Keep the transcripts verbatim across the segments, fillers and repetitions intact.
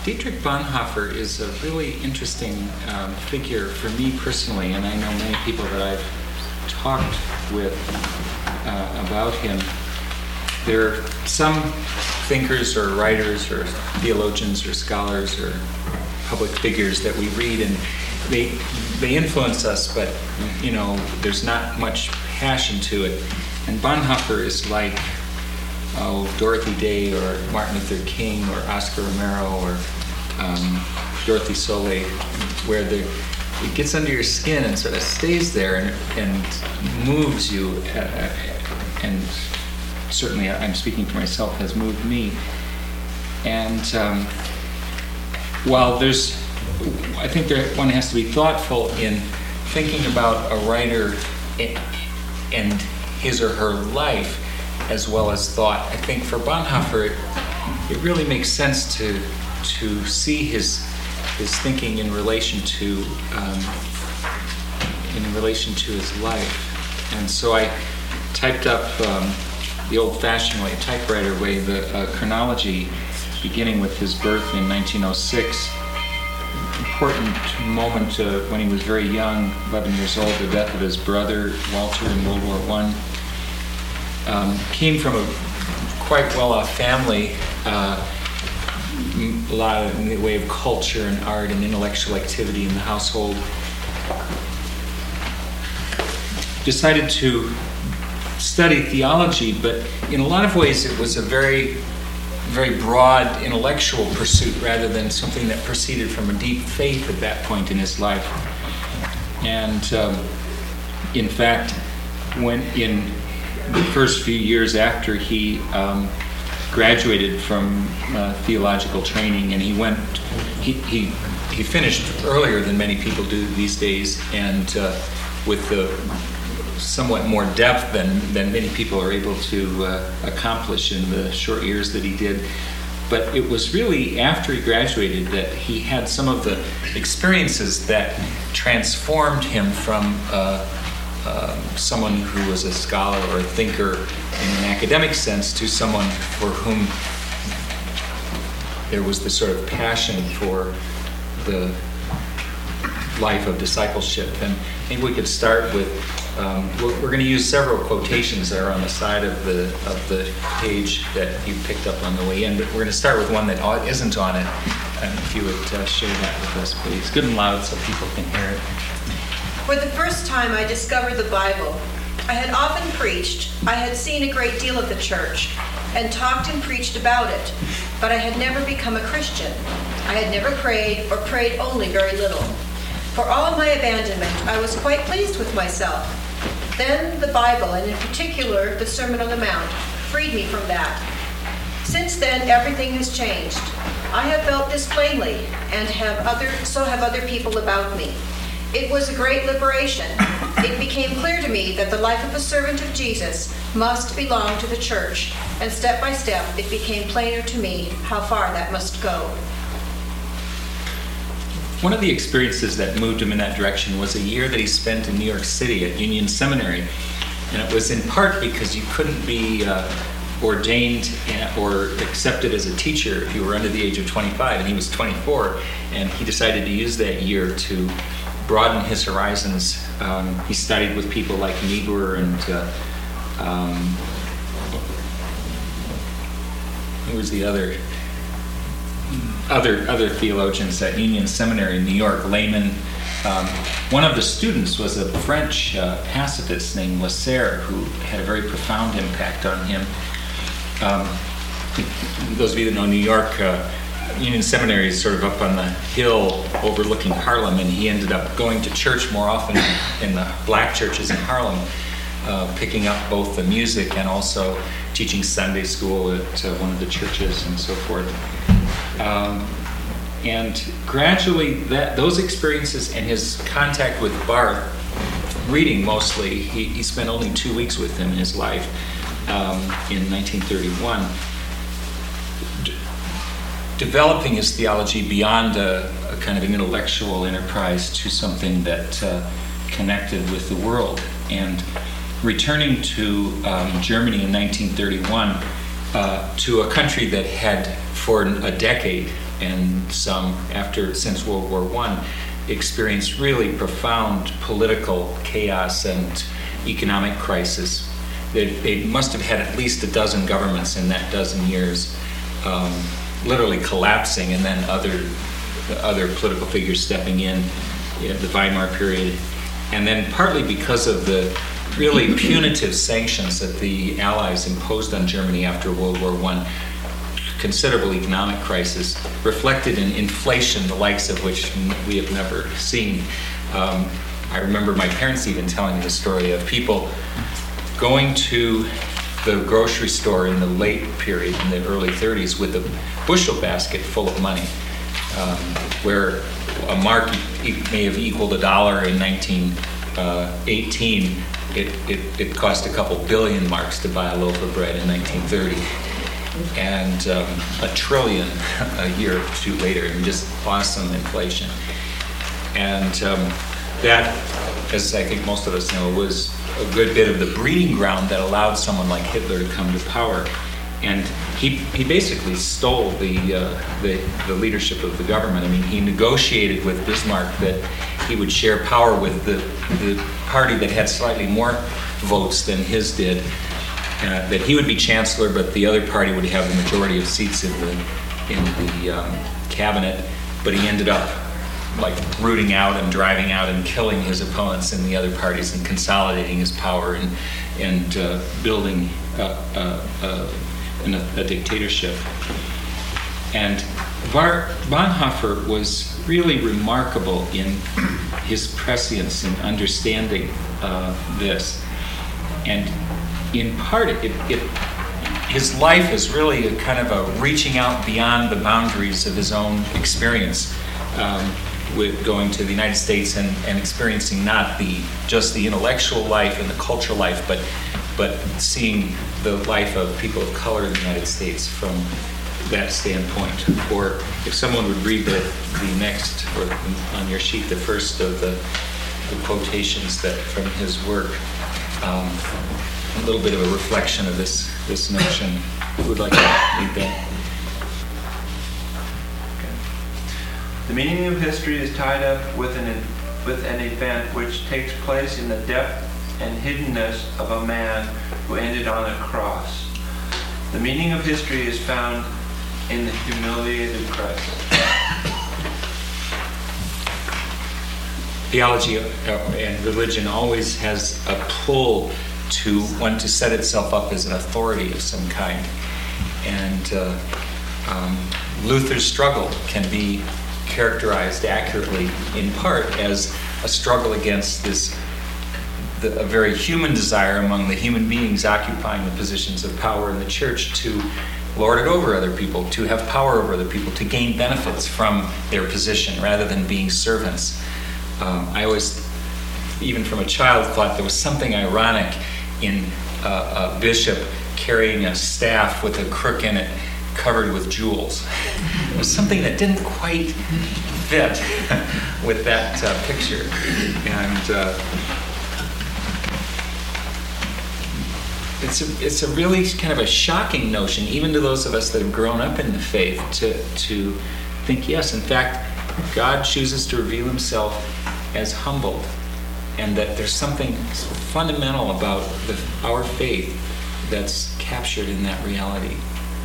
Dietrich Bonhoeffer is a really interesting um, figure for me personally, and I know many people that I've talked with uh, about him. There are some thinkers or writers or theologians or scholars or public figures that we read, and they they influence us, but you know, there's not much passion to it. And Bonhoeffer is like oh, Dorothy Day or Martin Luther King or Oscar Romero or um, Dorothy Soleil, where the, it gets under your skin and sort of stays there and, and moves you, uh, and certainly I'm speaking for myself, has moved me. And um, while there's, I think there, one has to be thoughtful in thinking about a writer and his or her life as well as thought. I think for Bonhoeffer, it, it really makes sense to to see his his thinking in relation to um, in relation to his life. And so I typed up um, the old-fashioned way, typewriter way, the uh, chronology, beginning with his birth in nineteen oh six. Important moment uh, when he was very young, eleven years old, the death of his brother Walter in World War One. Um, came from a quite well-off family, uh, a lot of, in the way of culture and art and intellectual activity in the household. Decided to study theology, but in a lot of ways it was a very, very broad intellectual pursuit rather than something that proceeded from a deep faith at that point in his life. And um, in fact, when in the first few years after he um, graduated from uh, theological training, and he went, he, he he finished earlier than many people do these days, and uh, with the somewhat more depth than, than many people are able to uh, accomplish in the short years that he did. But it was really after he graduated that he had some of the experiences that transformed him from uh, uh, someone who was a scholar or a thinker in an academic sense to someone for whom there was this sort of passion for the life of discipleship. And I think we could start with Um, we're, we're going to use several quotations that are on the side of the of the page that you picked up on the way in, but we're going to start with one that isn't on it. And if you would uh, share that with us, please. Good and loud so people can hear it. For the first time I discovered the Bible. I had often preached, I had seen a great deal of the church, and talked and preached about it, but I had never become a Christian. I had never prayed, or prayed only very little. For all of my abandonment, I was quite pleased with myself. Then the Bible, and in particular the Sermon on the Mount, freed me from that. Since then, everything has changed. I have felt this plainly, and have other, so have other people about me. It was a great liberation. It became clear to me that the life of a servant of Jesus must belong to the church, and step by step it became plainer to me how far that must go. One of the experiences that moved him in that direction was a year that he spent in New York City at Union Seminary. And it was in part because you couldn't be uh, ordained or accepted as a teacher if you were under the age of twenty-five, and he was twenty-four, and he decided to use that year to broaden his horizons. Um, he studied with people like Niebuhr and uh, um, who was the other? Other other theologians at Union Seminary in New York, laymen. Um, one of the students was a French uh, pacifist named Lasserre, who had a very profound impact on him. Um, those of you that know New York, uh, Union Seminary is sort of up on the hill overlooking Harlem, and he ended up going to church more often in the black churches in Harlem, uh, picking up both the music and also teaching Sunday school at uh, one of the churches and so forth. Um, and gradually, that those experiences and his contact with Barth, reading mostly, he, he spent only two weeks with him in his life um, in nineteen thirty-one, d- developing his theology beyond a, a kind of an intellectual enterprise to something that uh, connected with the world. And returning to um, Germany in nineteen thirty-one, uh, to a country that had for a decade and some after since World War One experienced really profound political chaos and economic crisis. They, they must have had at least a dozen governments in that dozen years, um, literally collapsing, and then other other political figures stepping in, you know, the Weimar period, and then partly because of the really punitive sanctions that the Allies imposed on Germany after World War One, considerable economic crisis reflected in inflation, the likes of which we have never seen. Um, I remember my parents even telling me the story of people going to the grocery store in the late period, in the early thirties, with a bushel basket full of money, um, where a mark e- may have equaled a dollar in nineteen eighteen. It, it, it cost a couple billion marks to buy a loaf of bread in nineteen thirty, and um, a trillion a year or two later, and just awesome inflation. And um, that, as I think most of us know, was a good bit of the breeding ground that allowed someone like Hitler to come to power. And he he basically stole the, uh, the the leadership of the government. I mean, he negotiated with Bismarck that he would share power with the the party that had slightly more votes than his did. Uh, that he would be chancellor, but the other party would have the majority of seats in the in the um, cabinet. But he ended up like rooting out and driving out and killing his opponents in the other parties and consolidating his power and and uh, building uh, uh, uh, in a, a dictatorship. And Bar- Bonhoeffer was really remarkable in his prescience in understanding uh, this. And in part, it, it, his life is really a kind of a reaching out beyond the boundaries of his own experience, um, with going to the United States and, and experiencing not the just the intellectual life and the cultural life, but but seeing the life of people of color in the United States from that standpoint. Or if someone would read the, the next, or on your sheet, the first of the, the quotations that from his work, um, a little bit of a reflection of this, this notion. Who would like to read that? The meaning of history is tied up with an, with an event which takes place in the depth and hiddenness of a man who ended on a cross. The meaning of history is found in the humiliated Christ. Theology and religion always has a pull to want to set itself up as an authority of some kind. And uh, um, Luther's struggle can be characterized accurately in part as a struggle against this the, a very human desire among the human beings occupying the positions of power in the church to lord it over other people, to have power over other people, to gain benefits from their position rather than being servants. Um, I always, even from a child, thought there was something ironic in uh, a bishop carrying a staff with a crook in it covered with jewels. It was something that didn't quite fit with that uh, picture. And uh, it's a, it's a really kind of a shocking notion, even to those of us that have grown up in the faith, to, to think, yes, in fact, God chooses to reveal himself as humbled, and that there's something fundamental about the, our faith that's captured in that reality.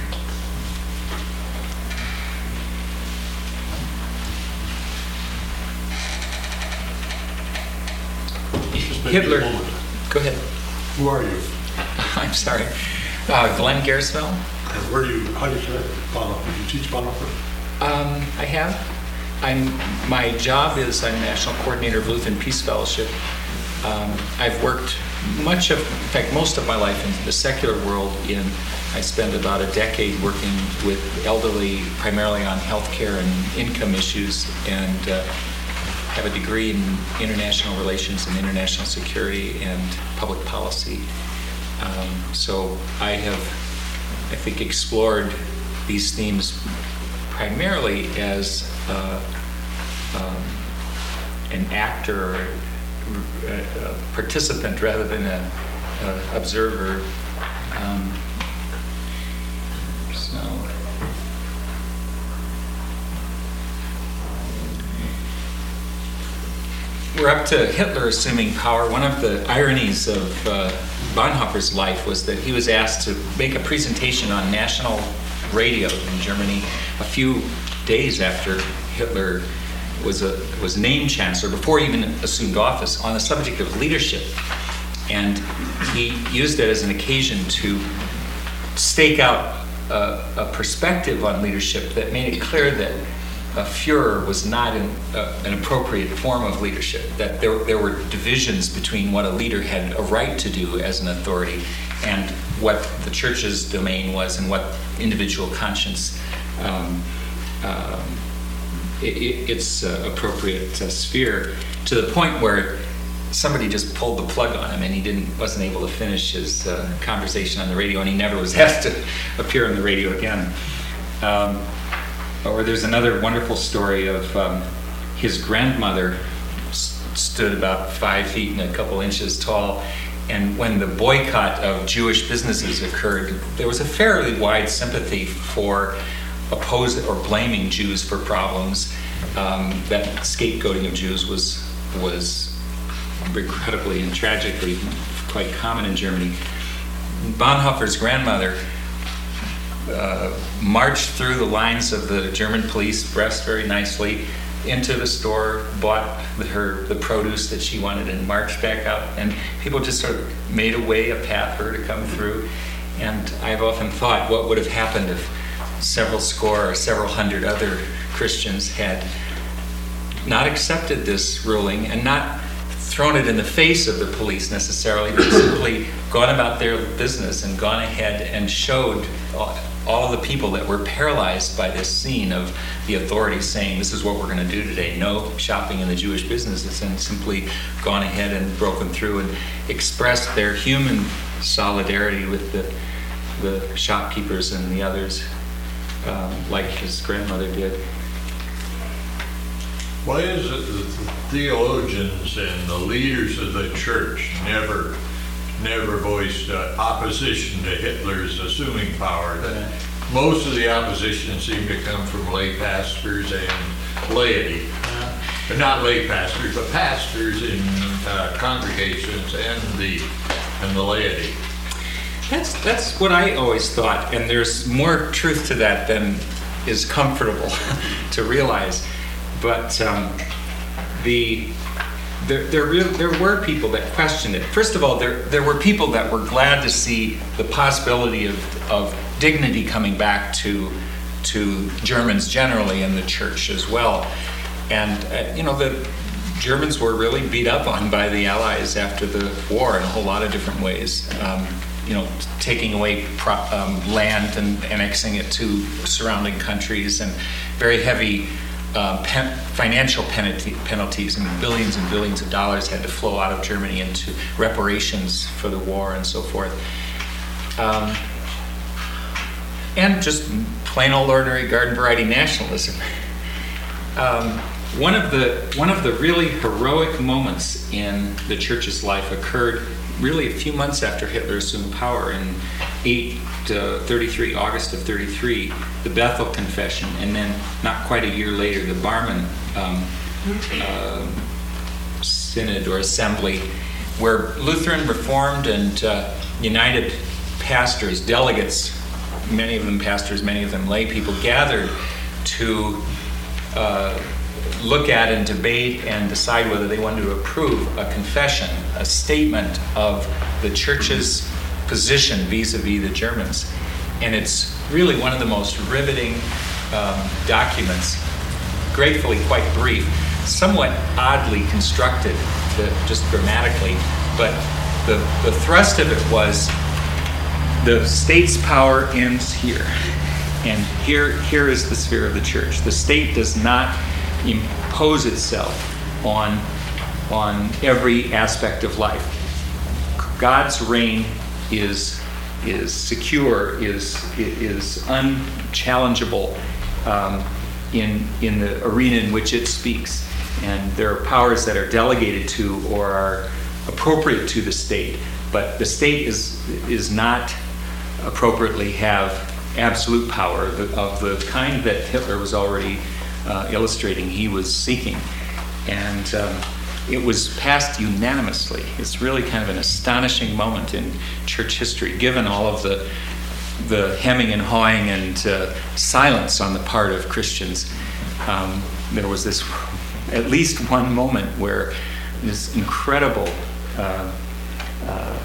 Hitler. Go ahead. Who are you? I'm sorry. Uh, Glenn Garesfeld. And where do you, how do you say Bonhoeffer? Do you teach Bonhoeffer? Um, I have. I'm. My job is I'm national coordinator of Lutheran Peace Fellowship. Um, I've worked much of, in fact, most of my life in the secular world. In I spent about a decade working with elderly, primarily on healthcare and income issues, and uh, have a degree in international relations and international security and public policy. Um, so I have, I think, explored these themes primarily as uh, um, an actor, or a, a participant rather than an observer. Um, so we're up to Hitler assuming power. One of the ironies of uh, Bonhoeffer's life was that he was asked to make a presentation on national radio in Germany a few days after Hitler was a was named chancellor, before he even assumed office, on the subject of leadership. And he used it as an occasion to stake out a, a perspective on leadership that made it clear that a Führer was not an, uh, an appropriate form of leadership, that there, there were divisions between what a leader had a right to do as an authority and what the church's domain was and what individual conscience um, um, it, it, its uh, appropriate uh, sphere, to the point where somebody just pulled the plug on him and he didn't wasn't able to finish his uh, conversation on the radio, and he never was asked to appear on the radio again. Um, or there's another wonderful story of um, his grandmother s- stood about five feet and a couple inches tall, and when the boycott of Jewish businesses occurred, there was a fairly wide sympathy for opposing or blaming Jews for problems. Um, that scapegoating of Jews was was regrettably and tragically quite common in Germany. Bonhoeffer's grandmother uh, marched through the lines of the German police, dressed very nicely, into the store, bought her the produce that she wanted, and marched back out. And people just sort of made a way, a path for her to come through. And I've often thought, what would have happened if several score or several hundred other Christians had not accepted this ruling and not thrown it in the face of the police necessarily, but simply gone about their business and gone ahead and showed all, all the people that were paralyzed by this scene of the authorities saying, this is what we're going to do today, no shopping in the Jewish businesses, and simply gone ahead and broken through and expressed their human solidarity with the, the shopkeepers and the others, um, like his grandmother did. Why is it that the theologians and the leaders of the church never never voiced uh, opposition to Hitler's assuming power? That most of the opposition seemed to come from lay pastors and laity. But not lay pastors, but pastors in uh, congregations and the and the laity. That's that's what I always thought, and there's more truth to that than is comfortable to realize. But um, the there there, real, there were people that questioned it. First of all, there there were people that were glad to see the possibility of of dignity coming back to to Germans generally and the church as well. And uh, you know, the Germans were really beat up on by the Allies after the war in a whole lot of different ways. Um, you know, taking away pro- um, land and annexing it to surrounding countries, and very heavy Uh, pen, financial penalty, penalties, and billions and billions of dollars had to flow out of Germany into reparations for the war and so forth. Um, and just plain old ordinary garden variety nationalism. Um, one of the one of the really heroic moments in the church's life occurred really a few months after Hitler assumed power in eight thirty-three, August of thirty-three, the Bethel Confession, and then not quite a year later, the Barmen um, uh, Synod or Assembly, where Lutheran, Reformed, and uh, United pastors, delegates, many of them pastors, many of them lay people, gathered to uh, look at and debate and decide whether they wanted to approve a confession, a statement of the church's position vis-a-vis the Germans. And it's really one of the most riveting um, documents, gratefully quite brief, somewhat oddly constructed, to, just grammatically, but the, the thrust of it was the state's power ends here, and here here is the sphere of the church. The state does not impose itself on on every aspect of life. God's reign is is secure, is is unchallengeable um, in in the arena in which it speaks, and there are powers that are delegated to or are appropriate to the state, but the state is is not appropriately have absolute power of the kind that Hitler was already uh, illustrating he was seeking. And um, it was passed unanimously. It's really kind of an astonishing moment in church history, given all of the the hemming and hawing and uh, silence on the part of Christians. Um, there was this, at least one moment where this incredible uh, uh,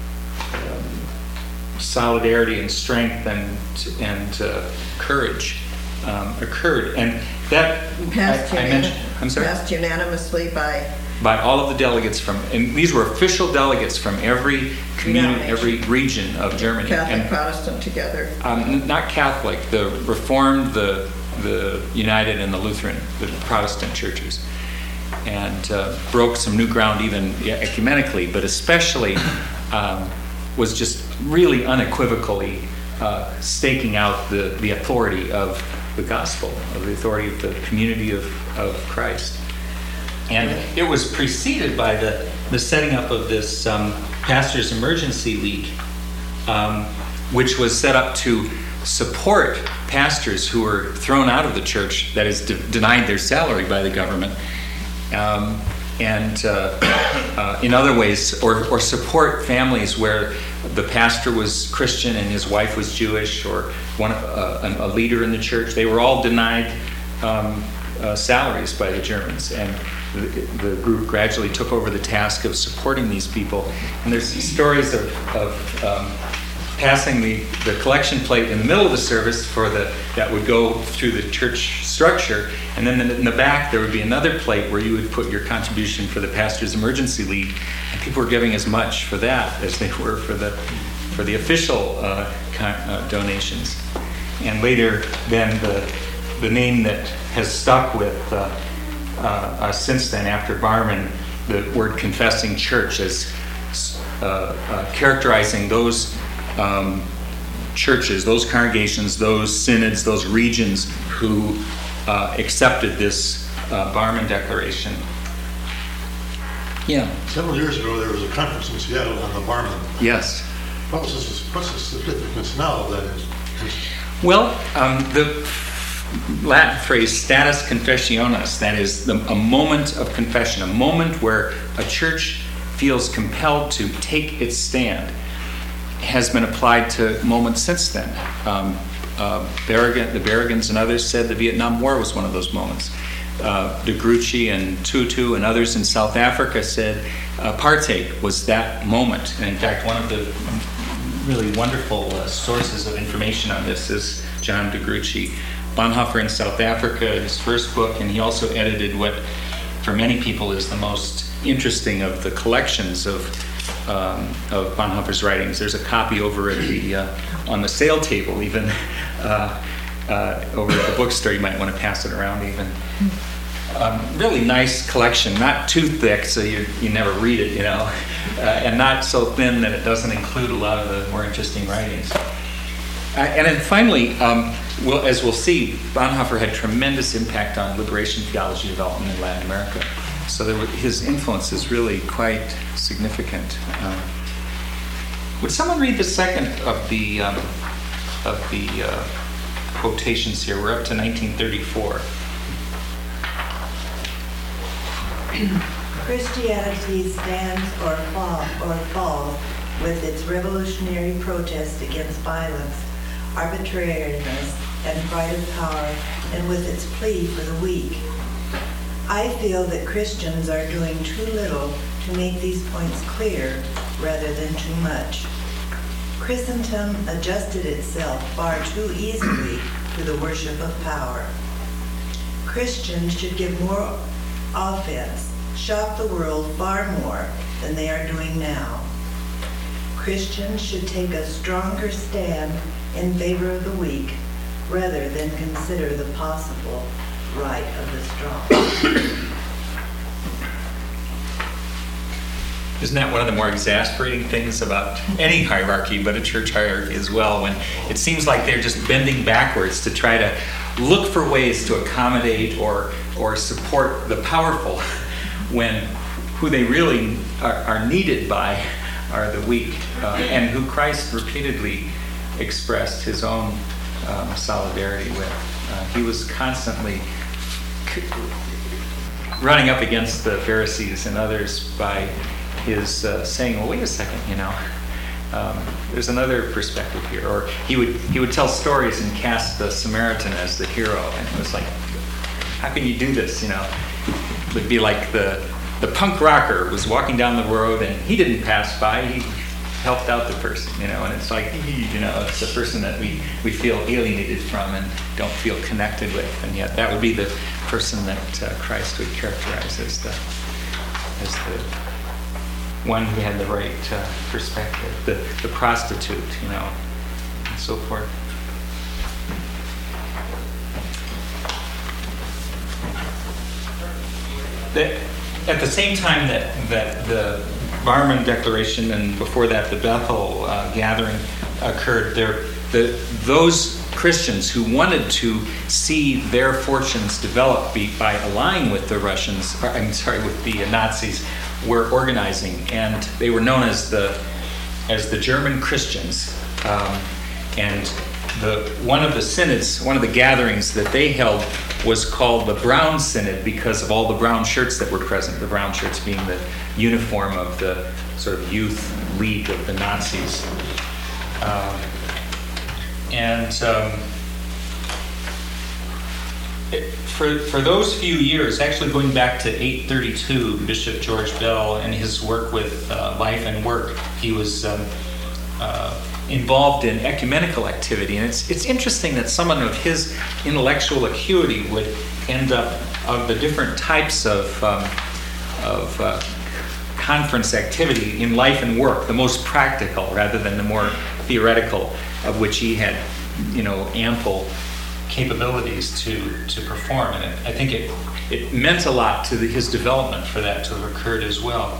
um, solidarity and strength and and uh, courage um, occurred, and that Passed I, I unanim- mentioned. I'm sorry. Passed unanimously by, By all of the delegates from, and these were official delegates from every community, Yeah. every region of Germany. Catholic, And, Protestant together. um, n- not Catholic, the Reformed, the the United, and the Lutheran, the Protestant churches, and uh, broke some new ground even yeah, ecumenically, but especially um, was just really unequivocally uh, staking out the, the authority of the gospel, of the authority of the community of, of Christ. And it was preceded by the, the setting up of this um, Pastors Emergency League, um, which was set up to support pastors who were thrown out of the church, that is, de- denied their salary by the government, um, and uh, uh, in other ways, or, or support families where the pastor was Christian and his wife was Jewish, or one uh, a, a leader in the church. They were all denied um, uh, salaries by the Germans, and the, the group gradually took over the task of supporting these people. And there's stories of, of um, passing the, the collection plate in the middle of the service for the that would go through the church structure, and then in the back there would be another plate where you would put your contribution for the Pastors Emergency League, and people were giving as much for that as they were for the for the official uh, con- uh, donations. And later, then the the name that has stuck with uh, uh, us since then, after Barmen, the word confessing church, as uh, uh, characterizing those um, churches, those congregations, those synods, those regions who uh, accepted this uh, Barmen Declaration. Yeah. Several years ago, there was a conference in Seattle on the Barmen. Yes. What was this, what's the significance now of that? Is, Well, um, the Latin phrase status confessionis, that is the, a moment of confession, a moment where a church feels compelled to take its stand, has been applied to moments since then. Um, uh, Berrigan, the Berrigans and others said the Vietnam War was one of those moments. Uh, De Gruchy and Tutu and others in South Africa said apartheid was that moment. And in fact, one of the really wonderful uh, sources of information on this is John De Gruchy. Bonhoeffer in South Africa, his first book, and he also edited what, for many people, is the most interesting of the collections of um, of Bonhoeffer's writings. There's a copy over at the uh, on the sale table, even uh, uh, over at the bookstore. You might want to pass it around, even. Um, really nice collection, not too thick, so you you never read it, you know, uh, and not so thin that it doesn't include a lot of the more interesting writings. Uh, and then finally, um, we'll, as we'll see, Bonhoeffer had tremendous impact on liberation theology development in Latin America. So there were, his influence is really quite significant. Um, would someone read the second of the um, of the uh, quotations here? We're up to nineteen thirty-four. Christianity stands or, fall, or falls with its revolutionary protest against violence, arbitrariness, and pride of power, and with its plea for the weak. I feel that Christians are doing too little to make these points clear rather than too much. Christendom adjusted itself far too easily to the worship of power. Christians should give more offense, shock the world far more than they are doing now. Christians should take a stronger stand in favor of the weak rather than consider the possible right of the strong. Isn't that one of the more exasperating things about any hierarchy, but a church hierarchy as well, when it seems like they're just bending backwards to try to look for ways to accommodate or or support the powerful, when who they really are, are needed by are the weak, uh, and who Christ repeatedly expressed his own um, solidarity with. Uh, he was constantly c- running up against the Pharisees and others by his uh, saying, well, wait a second, you know, um, there's another perspective here. Or he would he would tell stories and cast the Samaritan as the hero, and it was like, how can you do this, you know? It would be like the the punk rocker was walking down the road and he didn't pass by, he helped out the person, you know, and it's like, you know, it's the person that we, we feel alienated from and don't feel connected with, and yet that would be the person that uh, Christ would characterize as the as the one who had the right uh, perspective, the, the prostitute, you know, and so forth. The, at the same time that, that the Barmen Declaration and before that the Bethel uh, gathering occurred, there, the, those Christians who wanted to see their fortunes develop be, by allying with the Russians, or, I'm sorry, with the Nazis, were organizing, and they were known as the as the German Christians. Um, and the one of the synods, one of the gatherings that they held was called the Brown Synod because of all the brown shirts that were present. The brown shirts being the uniform of the sort of youth league of the Nazis. Um, and um, it, for for those few years, actually going back to eight thirty-two, Bishop George Bell and his work with uh, Life and Work, he was um, uh, involved in ecumenical activity, and it's it's interesting that someone of his intellectual acuity would end up of the different types of um, of uh, conference activity in Life and Work, the most practical rather than the more theoretical, of which he had, you know, ample capabilities to to perform, and it, I think it it meant a lot to the, his development for that to have occurred as well.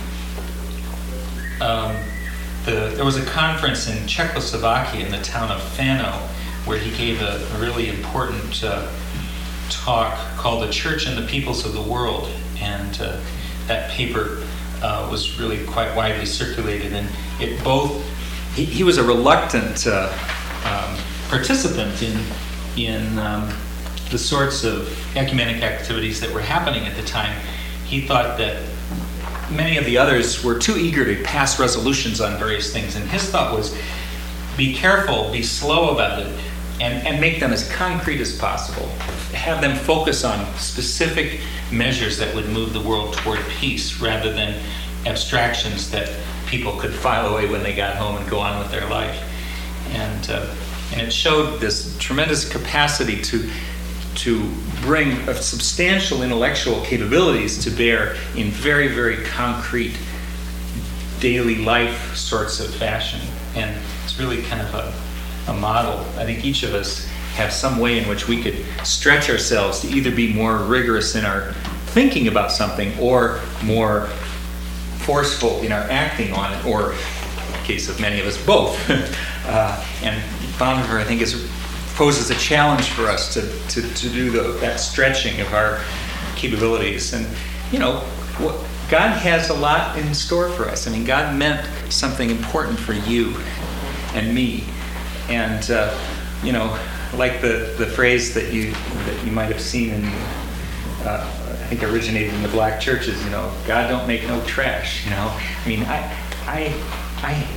Um, the, there was a conference in Czechoslovakia in the town of Fano where he gave a, a really important uh, talk called "The Church and the Peoples of the World," and uh, that paper uh, was really quite widely circulated, and it both he, he was a reluctant uh, um, participant in in um, the sorts of ecumenic activities that were happening at the time. He thought that many of the others were too eager to pass resolutions on various things, and his thought was, be careful, be slow about it, and, and make them as concrete as possible. Have them focus on specific measures that would move the world toward peace, rather than abstractions that people could file away when they got home and go on with their life. And uh, And it showed this tremendous capacity to to bring a substantial intellectual capabilities to bear in very, very concrete daily life sorts of fashion. And it's really kind of a, a model. I think each of us have some way in which we could stretch ourselves to either be more rigorous in our thinking about something or more forceful in our acting on it, or in the case of many of us, both. uh, and Bonhoeffer, I think, is, poses a challenge for us to, to, to do the, that stretching of our capabilities. And, you know, what, God has a lot in store for us. I mean, God meant something important for you and me. And, uh, you know, like the, the phrase that you that you might have seen in, uh, I think originated in the black churches, you know, God don't make no trash, you know. I mean, I, I, I,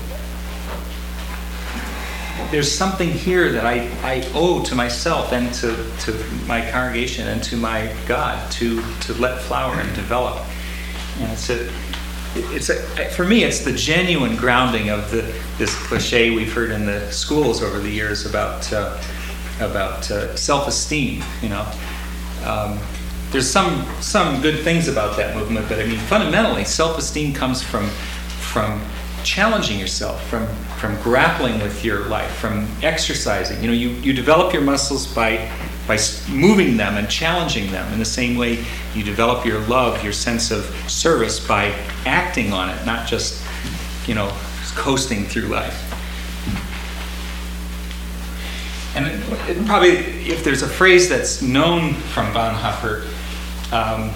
there's something here that I, I owe to myself and to, to my congregation and to my God to, to let flower and develop. And it's a, it's a, for me, it's the genuine grounding of the this cliche we've heard in the schools over the years about uh, about uh, self-esteem. You know, um, there's some some good things about that movement, but I mean, fundamentally, self-esteem comes from from challenging yourself, from from grappling with your life, from exercising. You know, you, you develop your muscles by by moving them and challenging them. In the same way, you develop your love, your sense of service by acting on it, not just, you know, coasting through life. And it, it probably, if there's a phrase that's known from Bonhoeffer, um,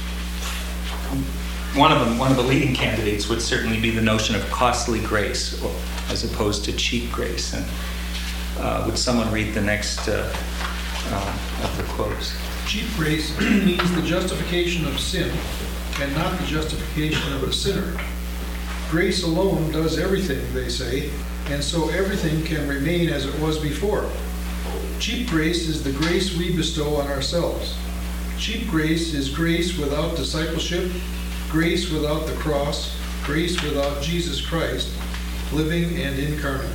One of them, one of the leading candidates would certainly be the notion of costly grace, as opposed to cheap grace. And uh, would someone read the next uh, uh, of the quotes? Cheap grace means the justification of sin and not the justification of the sinner. Grace alone does everything, they say, and so everything can remain as it was before. Cheap grace is the grace we bestow on ourselves. Cheap grace is grace without discipleship, grace without the cross, grace without Jesus Christ, living and incarnate.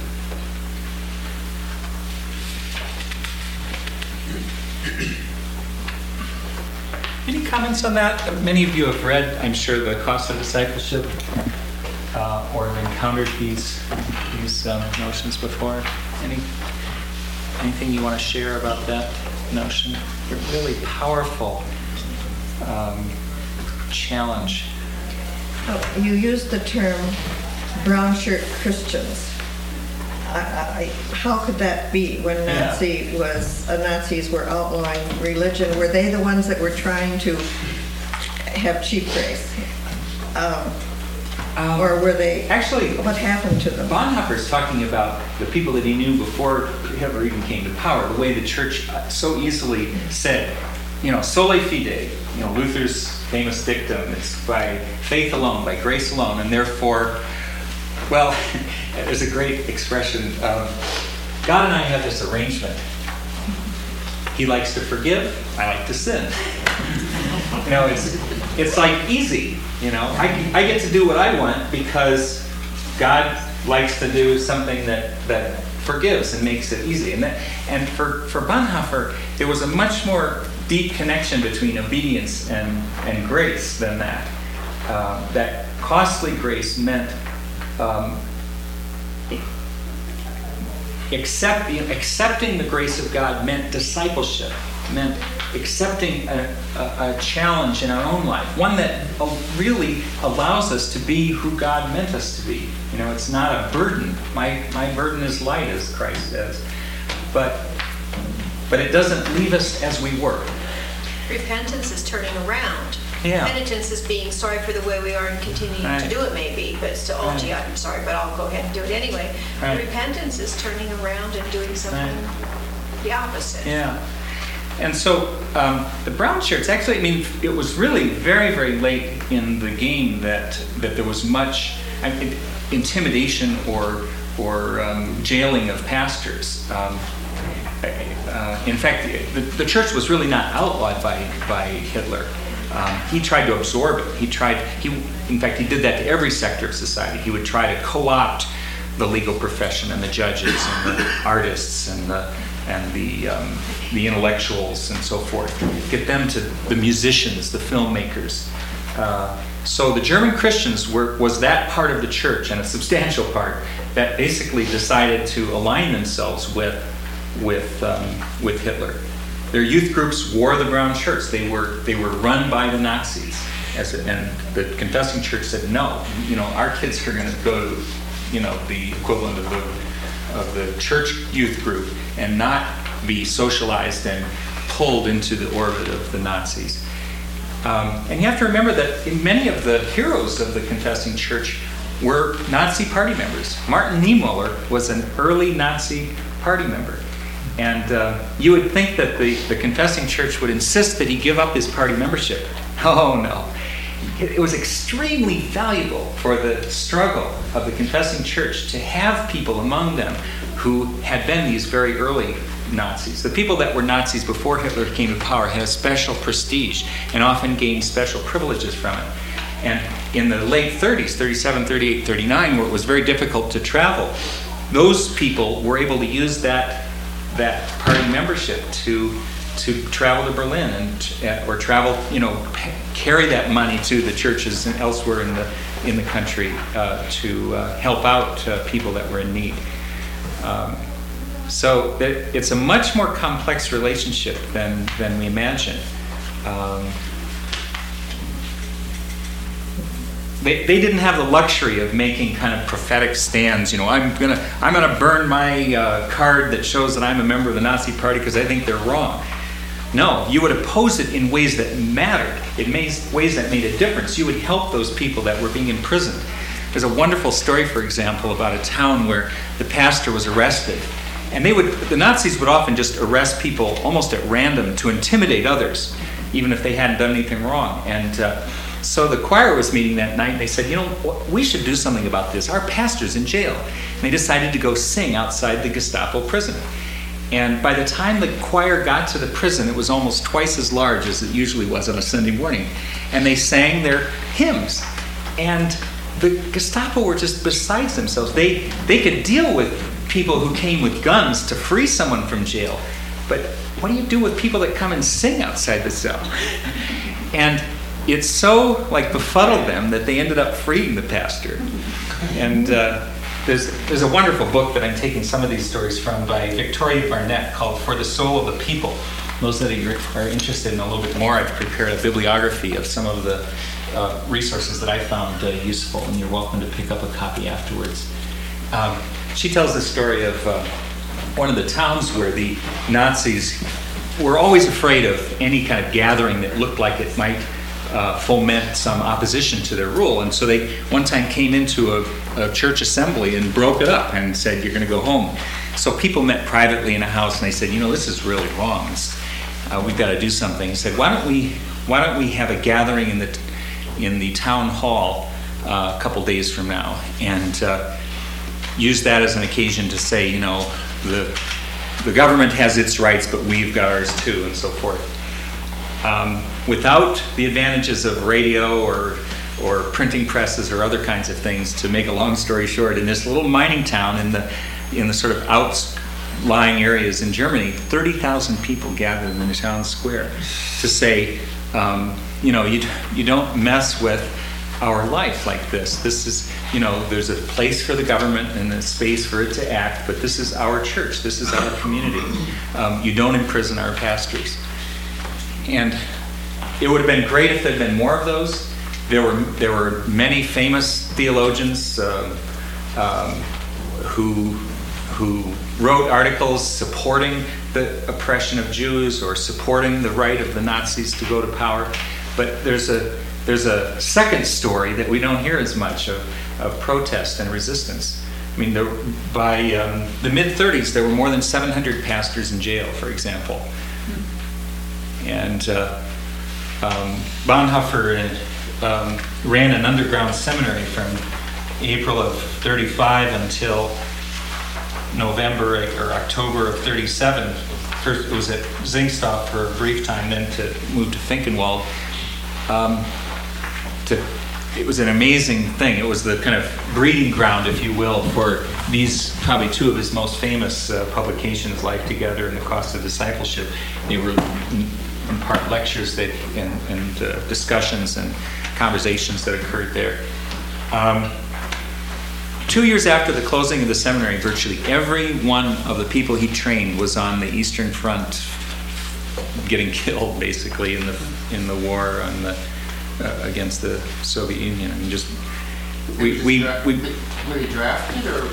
Any comments on that? Many of you have read, I'm sure, The Cost of Discipleship, uh, or have encountered these these um, notions before. Any anything you want to share about that notion? A really powerful um, challenge. Oh, you used the term brown shirt Christians. I, I, how could that be when Yeah. Nazi was, uh, Nazis were outlawing religion? Were they the ones that were trying to have cheap grace? Um, Um, or were they, Actually, what happened to them? Bonhoeffer's talking about the people that he knew before Hitler even came to power, the way the church so easily said, you know, soli fide, you know, Luther's famous dictum, it's by faith alone, by grace alone, and therefore, well, there's a great expression, um, God and I have this arrangement. He likes to forgive, I like to sin. You know, it's it's like easy, you know. I, I get to do what I want because God likes to do something that, that forgives and makes it easy. And that, and for, for Bonhoeffer, there was a much more deep connection between obedience and, and grace than that. Uh, that costly grace meant um, accept, accepting the grace of God meant discipleship, meant accepting a, a, a challenge in our own life, one that really allows us to be who God meant us to be. You know, it's not a burden. My my burden is light, as Christ says, but but it doesn't leave us as we were. Repentance is turning around. Yeah. Penitence is being sorry for the way we are and continuing Right. to do it, maybe, but still, oh, Right. gee, I'm sorry, but I'll go ahead and do it anyway. Right. Repentance is turning around and doing something Right. the opposite. Yeah. And so um, the brown shirts, actually, I mean, it was really very, very late in the game that that there was much I mean, intimidation or or um, jailing of pastors. Um, uh, in fact, the, the church was really not outlawed by by Hitler. Um, he tried to absorb it. He tried. He, in fact, he did that to every sector of society. He would try to co-opt the legal profession and the judges and the artists and the and the um, the intellectuals and so forth. Get them to the musicians, the filmmakers. Uh, so the German Christians were was that part of the church, and a substantial part, that basically decided to align themselves with with um, with Hitler. Their youth groups wore the brown shirts. They were they were run by the Nazis, as a, and the confessing church said, no, you know, our kids are going to go to, you know, the equivalent of the of the church youth group and not be socialized and pulled into the orbit of the Nazis. Um, and you have to remember that many of the heroes of the confessing church were Nazi party members. Martin Niemöller was an early Nazi party member. And uh, you would think that the, the confessing church would insist that he give up his party membership. Oh, no. It, it was extremely valuable for the struggle of the confessing church to have people among them who had been these very early Nazis. The people that were Nazis before Hitler came to power had a special prestige and often gained special privileges from it. And in the late thirties, thirty-seven, thirty-eight, thirty-nine, where it was very difficult to travel, those people were able to use that that party membership to to travel to Berlin and or travel, you know, carry that money to the churches and elsewhere in the in the country uh, to uh, help out uh, people that were in need. Um, so it, it's a much more complex relationship than than we imagine. Um, They, they didn't have the luxury of making kind of prophetic stands. You know, I'm gonna I'm gonna burn my uh, card that shows that I'm a member of the Nazi Party because I think they're wrong. No, you would oppose it in ways that mattered. It made ways that made a difference. You would help those people that were being imprisoned. There's a wonderful story, for example, about a town where the pastor was arrested, And they would, the Nazis would often just arrest people almost at random to intimidate others, even if they hadn't done anything wrong. And uh, so the choir was meeting that night, and they said, you know, we should do something about this. Our pastor's in jail. And they decided to go sing outside the Gestapo prison. And by the time the choir got to the prison, it was almost twice as large as it usually was on a Sunday morning. And they sang their hymns. And the Gestapo were just beside themselves. They, they could deal with people who came with guns to free someone from jail. But what do you do with people that come and sing outside the cell? And it so like befuddled them that they ended up freeing the pastor. And uh, there's there's a wonderful book that I'm taking some of these stories from by Victoria Barnett called For the Soul of the People. Those that are interested in a little bit more, I've prepared a bibliography of some of the uh, resources that I found uh, useful, and you're welcome to pick up a copy afterwards. Um, she tells the story of uh, one of the towns where the Nazis were always afraid of any kind of gathering that looked like it might uh, foment some opposition to their rule. And so they one time came into a, a church assembly and broke it up and said, you're going to go home. So people met privately in a house, and they said, you know, this is really wrong. It's, uh, we've got to do something. He said, why don't we why don't we have a gathering in the in the town hall uh, a couple days from now, and uh, use that as an occasion to say, you know, the the government has its rights, but we've got ours too, and so forth. Um, without the advantages of radio or or printing presses or other kinds of things, to make a long story short, in this little mining town in the in the sort of outlying areas in Germany, thirty thousand people gathered in the town square to say, um, you know, you you don't mess with our life like this. This is, you know, there's a place for the government and a space for it to act, but this is our church. This is our community. Um, you don't imprison our pastors. And it would have been great if there had been more of those. There were there were many famous theologians uh, um, who who wrote articles supporting the oppression of Jews or supporting the right of the Nazis to go to power. But there's a there's a second story that we don't hear as much of, of protest and resistance. I mean, there, by um, the mid-thirties, there were more than seven hundred pastors in jail, for example. And uh, um, Bonhoeffer um, ran an underground seminary from April of thirty-five until November or October of thirty-seven. First, it was at Zingstoff for a brief time, then to move to Finkenwald. Um, to, it was an amazing thing. It was the kind of breeding ground, if you will, for these probably two of his most famous uh, publications, Life Together and The Cost of Discipleship. They were in, in part lectures that and, and uh, discussions and conversations that occurred there. Um, two years after the closing of the seminary, virtually every one of the people he trained was on the Eastern Front, getting killed basically in the in the war on the uh, against the Soviet Union. I mean, just we we, dra- we were they drafted or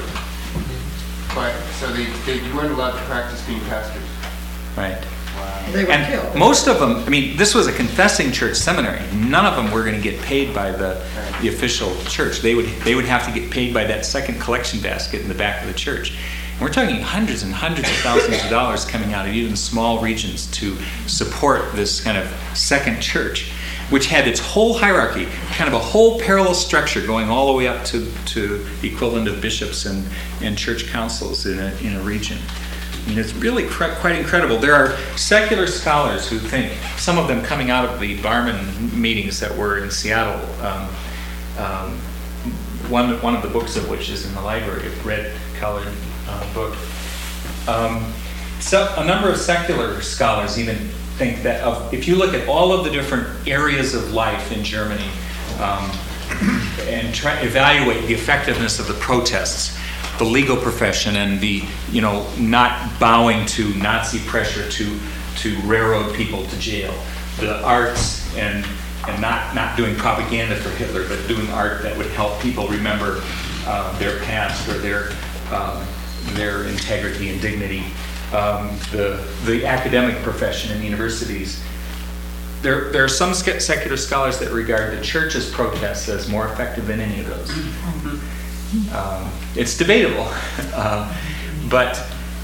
but so they they weren't allowed to practice being pastors. right. Wow. They were And killed. most of them, I mean, this was a confessing church seminary. None of them were going to get paid by the the official church. They would they would have to get paid by that second collection basket in the back of the church. And we're talking hundreds and hundreds of thousands of dollars coming out of even small regions to support this kind of second church, which had its whole hierarchy, kind of a whole parallel structure going all the way up to, to the equivalent of bishops and, and church councils in a, in a region. I mean, it's really cr- quite incredible. There are secular scholars who think, some of them coming out of the Barmen meetings that were in Seattle, um, um, one, one of the books of which is in the library, a red-colored uh, book. Um, so a number of secular scholars even think that of, if you look at all of the different areas of life in Germany um, and try evaluate the effectiveness of the protests, the legal profession and the, you know, not bowing to Nazi pressure to to railroad people to jail, the arts and and not, not doing propaganda for Hitler, but doing art that would help people remember uh, their past or their um, their integrity and dignity. Um, the the academic profession in universities. There there are some secular scholars that regard the church's protests as more effective than any of those. Um, it's debatable, uh, but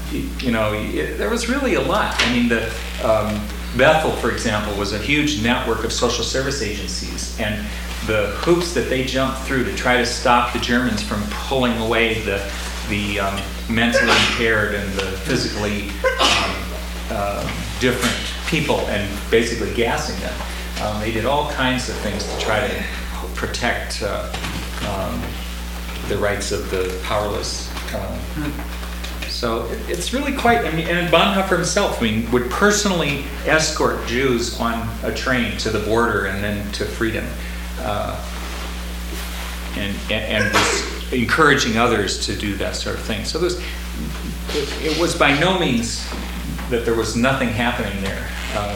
you know, it, there was really a lot. I mean, the um, Bethel, for example, was a huge network of social service agencies, and the hoops that they jumped through to try to stop the Germans from pulling away the the um, mentally impaired and the physically um, uh, different people and basically gassing them. Um, they did all kinds of things to try to protect uh, um, the rights of the powerless. Um, so it, it's really quite, I mean, and Bonhoeffer himself, I mean, would personally escort Jews on a train to the border and then to freedom. Uh, and, and, and was encouraging others to do that sort of thing. So there's, it, it was by no means that there was nothing happening there. Uh,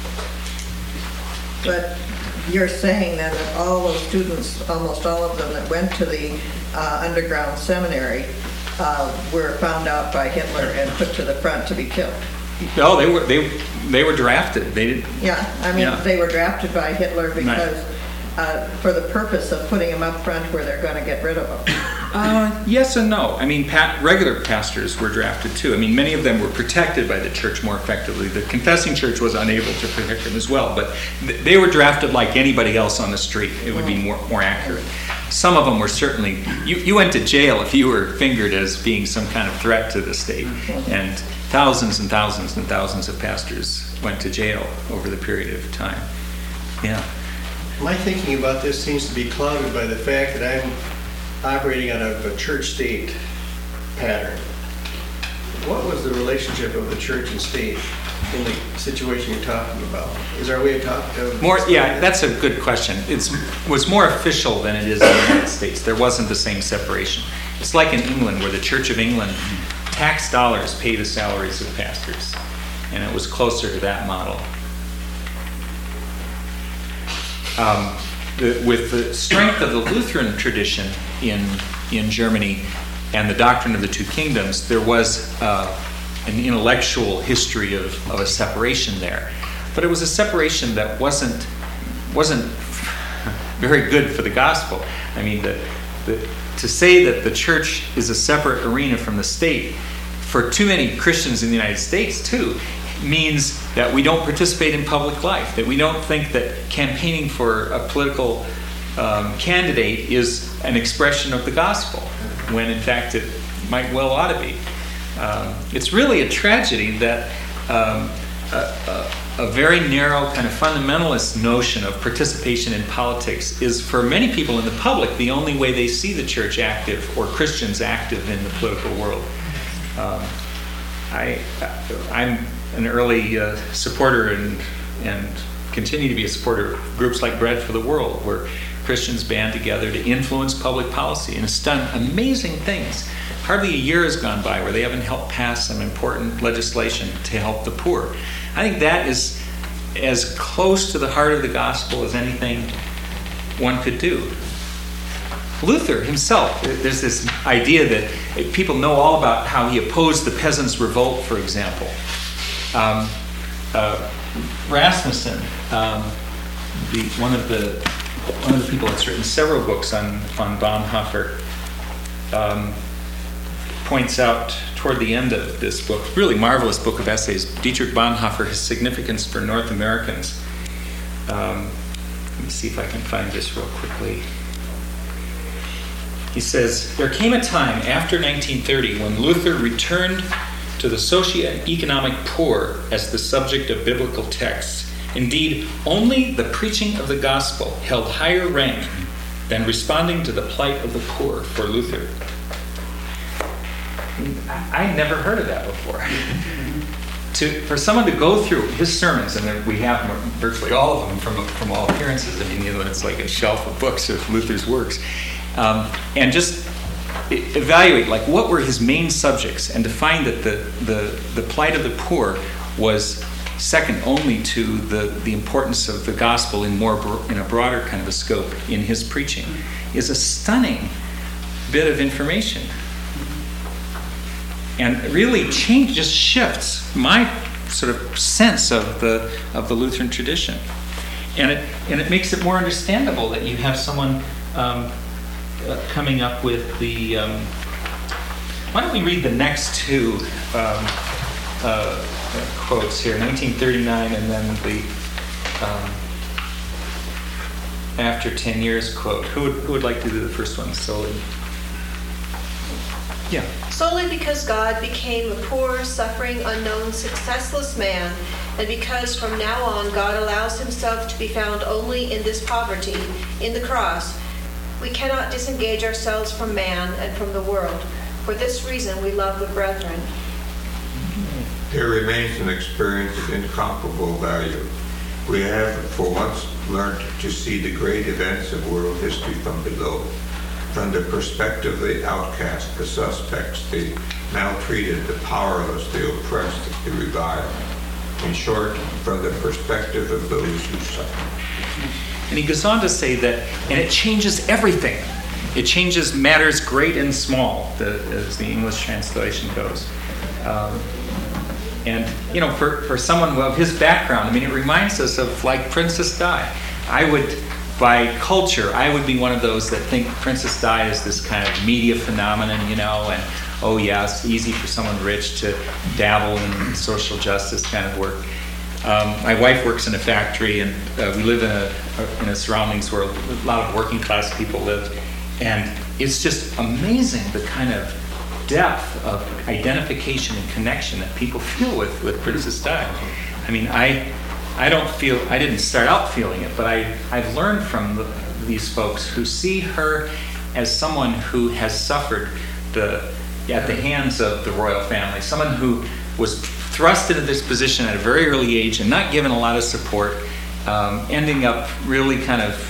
But you're saying then that all those students, almost all of them that went to the uh, underground seminary, uh, were found out by Hitler and put to the front to be killed. no, they were they they were drafted. They did. Yeah, I mean, Yeah. they were drafted by Hitler because, uh, for the purpose of putting them up front where they're going to get rid of them. Uh, yes and no. I mean, pa- regular pastors were drafted too. I mean, many of them were protected by the church more effectively. The confessing church was unable to protect them as well, but th- they were drafted like anybody else on the street. It would be more, more accurate. Some of them were certainly, you, you went to jail if you were fingered as being some kind of threat to the state. And thousands and thousands and thousands of pastors went to jail over the period of time. Yeah. My thinking about this seems to be clouded by the fact that I'm operating out of a church-state pattern. What was the relationship of the church and state in the situation you're talking about? Is there a way of talking? More, yeah, that's a good question. It's was more official than it is in the United States. There wasn't the same separation. It's like in England, where the Church of England tax dollars pay the salaries of pastors, and it was closer to that model. Um, the, with the strength of the Lutheran tradition in in Germany and the doctrine of the two kingdoms, there was uh, an intellectual history of, of a separation there. But it was a separation that wasn't wasn't very good for the gospel. I mean, the, the, to say that the church is a separate arena from the state, for too many Christians in the United States too, means that we don't participate in public life, that we don't think that campaigning for a political um, candidate is an expression of the gospel, when in fact it might well ought to be. Um, it's really a tragedy that um, a, a, a very narrow kind of fundamentalist notion of participation in politics is, for many people in the public, the only way they see the church active or Christians active in the political world. Um, I, I'm an early uh, supporter and and continue to be a supporter of groups like Bread for the World, where Christians band together to influence public policy, and it's done amazing things. Hardly a year has gone by where they haven't helped pass some important legislation to help the poor. I think that is as close to the heart of the gospel as anything one could do. Luther himself, there's this idea that people know all about how he opposed the peasants' revolt, for example. Um, uh, Rasmussen, um, the, one of the one of the people that's written several books on on Bonhoeffer, um, points out toward the end of this book, really marvelous book of essays, Dietrich Bonhoeffer, his significance for North Americans. Um, let me see if I can find this real quickly. He says, there came a time after nineteen thirty when Luther returned to the socio-economic poor as the subject of biblical texts. Indeed, only the preaching of the gospel held higher rank than responding to the plight of the poor for Luther. I had never heard of that before. to, for someone to go through his sermons, and we have virtually all of them from, from all appearances, I mean, you know, it's like a shelf of books of Luther's works, um, and just evaluate, like, what were his main subjects, and to find that the, the, the plight of the poor was second only to the, the importance of the gospel in more in a broader kind of a scope in his preaching, is a stunning bit of information. And really change, just shifts my sort of sense of the of the Lutheran tradition, and it and it makes it more understandable that you have someone um, uh, coming up with the um, Why don't we read the next two um, uh, quotes here, nineteen thirty-nine and then the um, after ten years quote. Who would, who would like to do the first one? Solely. Yeah. Solely because God became a poor, suffering, unknown, successless man, and because from now on God allows himself to be found only in this poverty, in the cross, we cannot disengage ourselves from man and from the world. For this reason we love the brethren. There remains an experience of incomparable value. We have, for once, learned to see the great events of world history from below, from the perspective of the outcast, the suspects, the maltreated, the powerless, the oppressed, the reviled. In short, from the perspective of those who suffer. And he goes on to say that, and it changes everything. It changes matters great and small, the, as the English translation goes. Um, and, you know, for, for someone of his background, I mean, it reminds us of, like, Princess Di. I would, by culture, I would be one of those that think Princess Di is this kind of media phenomenon, you know, and, oh, yeah, it's easy for someone rich to dabble in social justice kind of work. Um, my wife works in a factory, and uh, we live in a, in a surroundings where a lot of working class people live. And it's just amazing the kind of depth of identification and connection that people feel with, with Princess Di. I mean, I I don't feel, I didn't start out feeling it, but I, I've learned from the, these folks who see her as someone who has suffered the at the hands of the royal family, someone who was thrust into this position at a very early age and not given a lot of support, um, ending up really kind of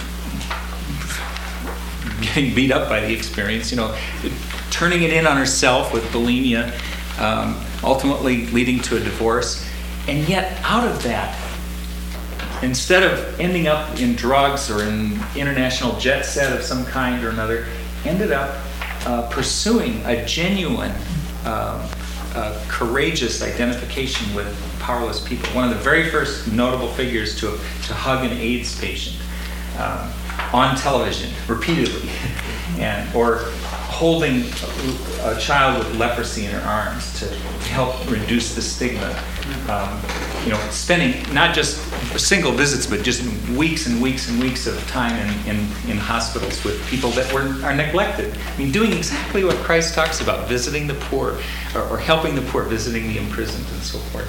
getting beat up by the experience, you know, turning it in on herself with bulimia, um, ultimately leading to a divorce. And yet out of that, instead of ending up in drugs or in international jet set of some kind or another, ended up uh, pursuing a genuine, uh, uh, courageous identification with powerless people. One of the very first notable figures to, to hug an AIDS patient um, on television repeatedly, and or holding a, a child with leprosy in her arms to help reduce the stigma. Um, you know, spending not just single visits, but just weeks and weeks and weeks of time in, in, in hospitals with people that were are neglected. I mean, doing exactly what Christ talks about, visiting the poor, or, or helping the poor, visiting the imprisoned, and so forth.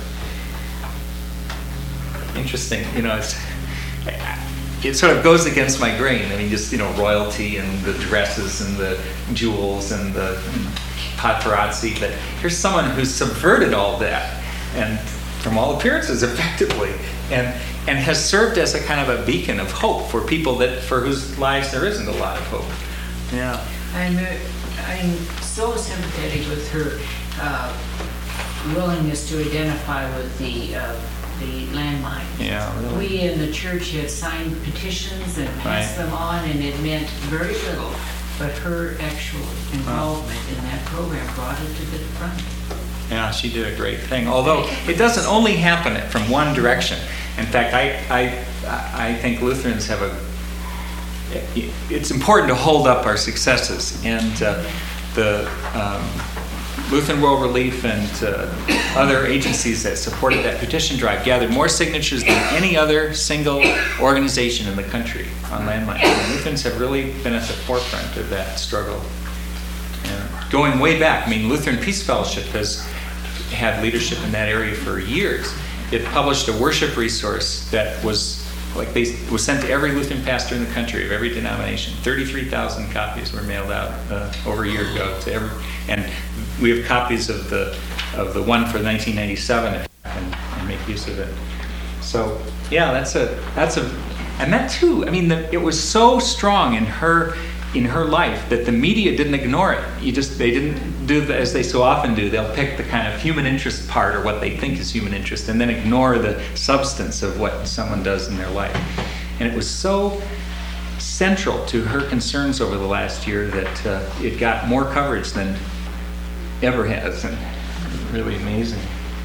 Interesting, you know, it's, it sort of goes against my grain. I mean, just, you know, royalty and the dresses and the jewels and the paparazzi. But here's someone who's subverted all that, and from all appearances, effectively, and and has served as a kind of a beacon of hope for people that for whose lives there isn't a lot of hope. Yeah. I'm uh, I'm so sympathetic with her uh, willingness to identify with the uh, the landmine. Yeah, really. We in the church had signed petitions and passed Right. them on, and it meant very little. But her actual involvement in that program brought it to the front. Yeah, she did a great thing. Although it doesn't only happen from one direction. In fact, I I I think Lutherans have a. It's important to hold up our successes, and uh, the um, Lutheran World Relief and uh, other agencies that supported that petition drive gathered more signatures than any other single organization in the country on landmines. And Lutherans have really been at the forefront of that struggle. And going way back, I mean, Lutheran Peace Fellowship has had leadership in that area for years. It published a worship resource that was like they was sent to every Lutheran pastor in the country of every denomination. thirty-three thousand copies were mailed out uh, over a year ago to every, and we have copies of the of the one for nineteen ninety-seven if you can and make use of it. So yeah, that's a that's a and that too. I mean, the, it was so strong in her in her life that the media didn't ignore it. You just they didn't do the, as they so often do. They'll pick the kind of human interest part or what they think is human interest, and then ignore the substance of what someone does in their life. And it was so central to her concerns over the last year that uh, it got more coverage than ever has, and really amazing.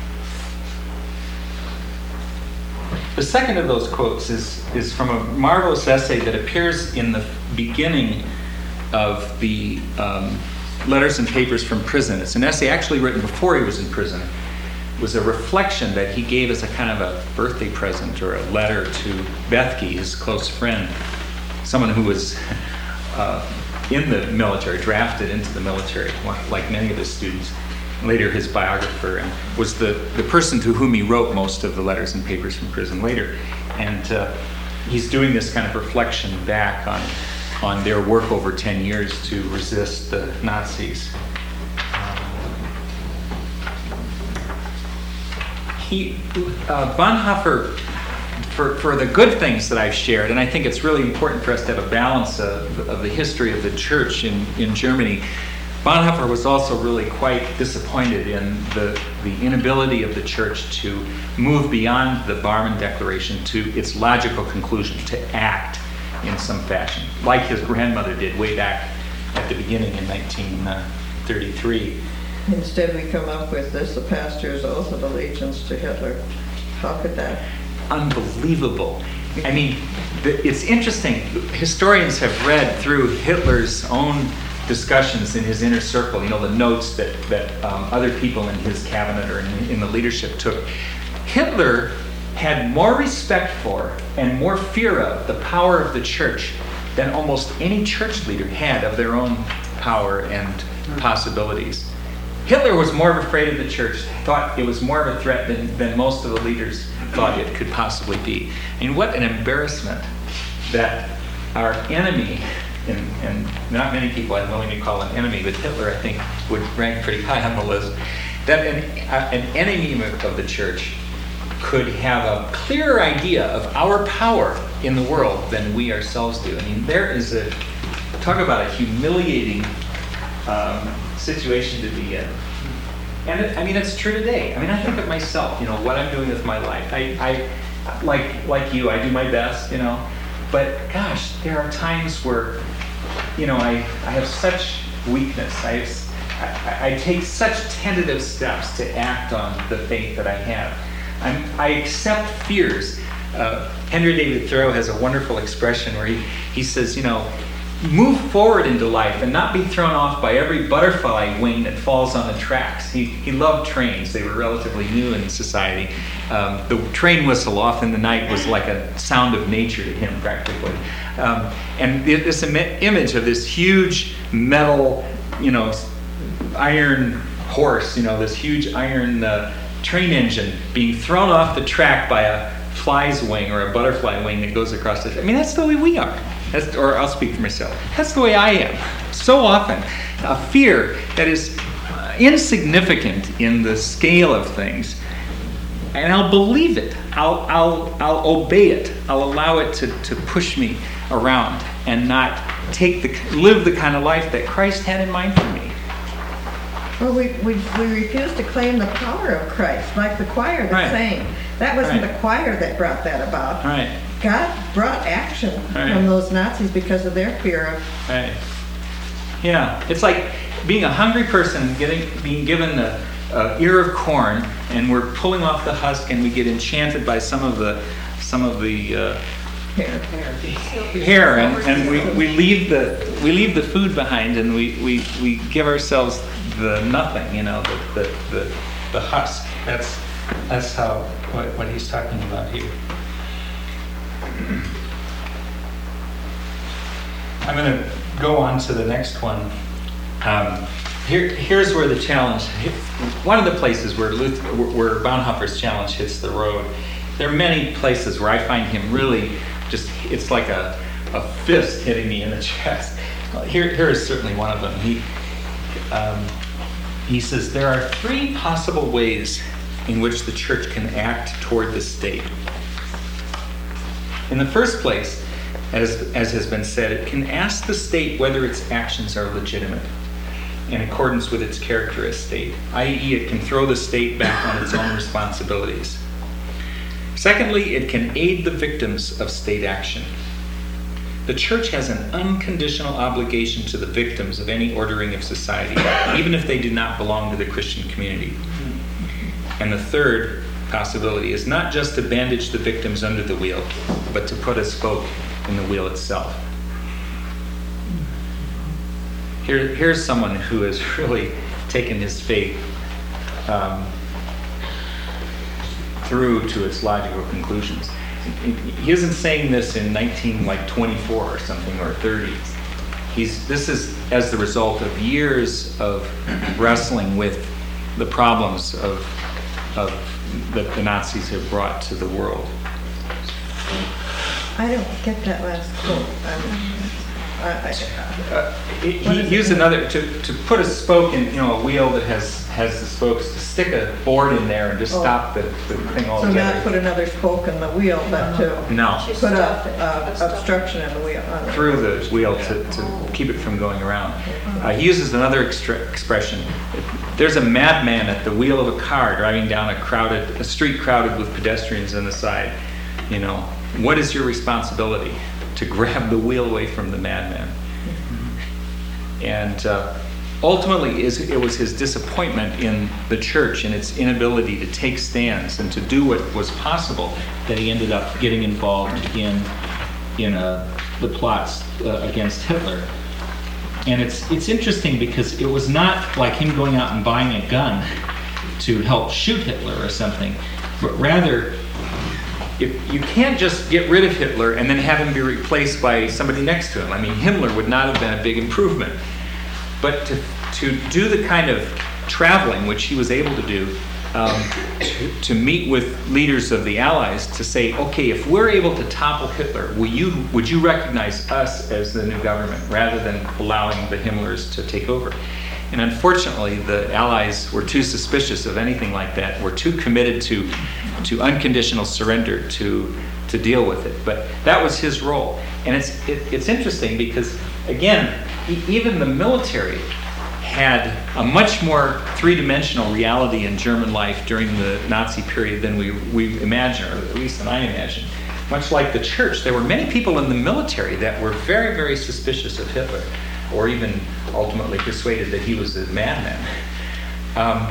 The second of those quotes is, is from a marvelous essay that appears in the beginning of the um, Letters and Papers from Prison. It's an essay actually written before he was in prison. It was a reflection that he gave as a kind of a birthday present or a letter to Bethke, his close friend, someone who was uh, in the military, drafted into the military, like many of his students. Later his biographer, and was the, the person to whom he wrote most of the Letters and Papers from Prison later. And uh, he's doing this kind of reflection back on, on their work over ten years to resist the Nazis. He, uh, Bonhoeffer, for, for the good things that I've shared, and I think it's really important for us to have a balance of, of the history of the church in, in Germany, Bonhoeffer was also really quite disappointed in the, the inability of the church to move beyond the Barmen Declaration to its logical conclusion, to act in some fashion, like his grandmother did way back at the beginning in nineteen thirty-three. Instead, we come up with this, the pastor's oath of allegiance to Hitler. How could that? Unbelievable. I mean, the, it's interesting. Historians have read through Hitler's own discussions in his inner circle, you know, the notes that, that um, other people in his cabinet or in, in the leadership took. Hitler had more respect for and more fear of the power of the church than almost any church leader had of their own power and possibilities. Hitler was more afraid of the church, thought it was more of a threat than, than most of the leaders thought it could possibly be. I mean, what an embarrassment that our enemy, and, and not many people I'm willing to call an enemy, but Hitler, I think, would rank pretty high on the list, that an, uh, an enemy of the church could have a clearer idea of our power in the world than we ourselves do. I mean, there is a, talk about a humiliating um, situation to be in. And it, I mean, it's true today. I mean, I think of myself, you know, what I'm doing with my life. I, I like, like you, I do my best, you know, but gosh, there are times where, you know, I, I have such weakness. I, have, I, I take such tentative steps to act on the faith that I have. I'm, I accept fears. Uh, Henry David Thoreau has a wonderful expression where he, he says, you know, move forward into life and not be thrown off by every butterfly wing that falls on the tracks. He, he loved trains. They were relatively new in society. Um, the train whistle off in the night was like a sound of nature to him, practically. Um, and this Im- image of this huge metal, you know, iron horse, you know, this huge iron uh, train engine being thrown off the track by a fly's wing or a butterfly wing that goes across the. I mean, that's the way we are. That's, or I'll speak for myself. That's the way I am. So often, a fear that is insignificant in the scale of things, and I'll believe it. I'll I'll I'll obey it. I'll allow it to, to push me around and not take the live the kind of life that Christ had in mind for me. Well, we, we, we refuse to claim the power of Christ, like the choir that's Right. saying. That wasn't Right. the choir that brought that about. Right. God brought action Right. from those Nazis because of their fear of. Right. Yeah. It's like being a hungry person getting being given a, a ear of corn, and we're pulling off the husk, and we get enchanted by some of the some of the uh, Hair. hair, and, and we, we leave the we leave the food behind, and we, we, we give ourselves the nothing, you know, the the, the, the husk. That's that's how what, what he's talking about here. I'm going to go on to the next one. Um, here, here's where the challenge. One of the places where Luther, where Bonhoeffer's challenge hits the road. There are many places where I find him really just. It's like a, a fist hitting me in the chest. Here, here is certainly one of them. He um, he says there are three possible ways in which the church can act toward the state. In the first place, as, as has been said, it can ask the state whether its actions are legitimate in accordance with its character as state, that is, it can throw the state back on its own responsibilities. Secondly, it can aid the victims of state action. The church has an unconditional obligation to the victims of any ordering of society, even if they do not belong to the Christian community. And the third possibility is not just to bandage the victims under the wheel, but to put a spoke in the wheel itself. here, here's someone who has really taken his faith um, through to its logical conclusions. He isn't saying this in nineteen like twenty-four or something, or thirty. He's, this is as the result of years of wrestling with the problems of, of that the Nazis have brought to the world. I don't get that last quote. I'm- I- I- Uh, he he used another, to, to put a spoke in, you know, a wheel that has, has the spokes, to stick a board in there and just Oh. stop the, the thing So altogether. not put another spoke in the wheel, but to No, put a uh, obstruction in the wheel. on it. through the wheel to, to keep it from going around. Uh, he uses another extra expression. There's a madman at the wheel of a car driving down a crowded, a street crowded with pedestrians on the side. You know, what is your responsibility? To grab the wheel away from the madman. And uh, ultimately, is it was his disappointment in the church and its inability to take stands and to do what was possible that he ended up getting involved in in uh, the plots uh, against Hitler. And it's it's interesting because it was not like him going out and buying a gun to help shoot Hitler or something, but rather, if you can't just get rid of Hitler and then have him be replaced by somebody next to him. I mean, Himmler would not have been a big improvement. But to, to do the kind of traveling which he was able to do, um, to, to meet with leaders of the Allies to say, okay, if we're able to topple Hitler, will you, would you recognize us as the new government rather than allowing the Himmlers to take over? And unfortunately, the Allies were too suspicious of anything like that, were too committed to, to unconditional surrender to, to deal with it. But that was his role. And it's, it, it's interesting because, again, e- even the military had a much more three-dimensional reality in German life during the Nazi period than we, we imagine, or at least than I imagine. Much like the church, there were many people in the military that were very, very suspicious of Hitler, or even ultimately persuaded that he was a madman. Um,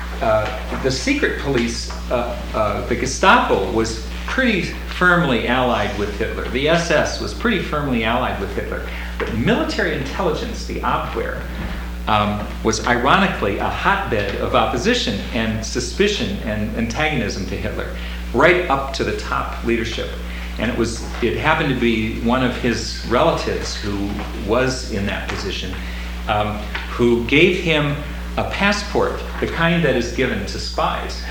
uh, the secret police, uh, uh, the Gestapo, was pretty firmly allied with Hitler. The S S was pretty firmly allied with Hitler. But military intelligence, the Abwehr, um, was ironically a hotbed of opposition and suspicion and antagonism to Hitler, right up to the top leadership. And it was, it happened to be one of his relatives who was in that position, um, who gave him a passport, the kind that is given to spies.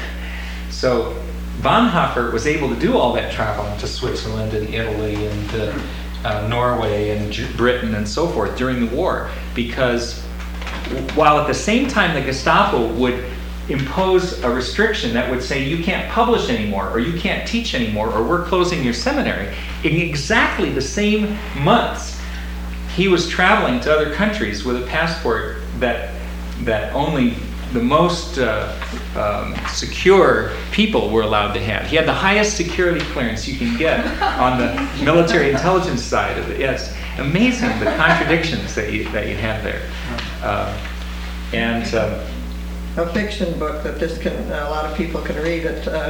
So Bonhoeffer was able to do all that traveling to Switzerland and Italy and uh, uh, Norway and J- Britain and so forth during the war, because while at the same time the Gestapo would impose a restriction that would say you can't publish anymore, or you can't teach anymore, or we're closing your seminary, in exactly the same months, he was traveling to other countries with a passport that that only the most uh, um, secure people were allowed to have. He had the highest security clearance you can get on the military intelligence side of it. Yes, amazing the contradictions that you that you have there, uh, and. Um, A fiction book that this can, a lot of people can read it, uh,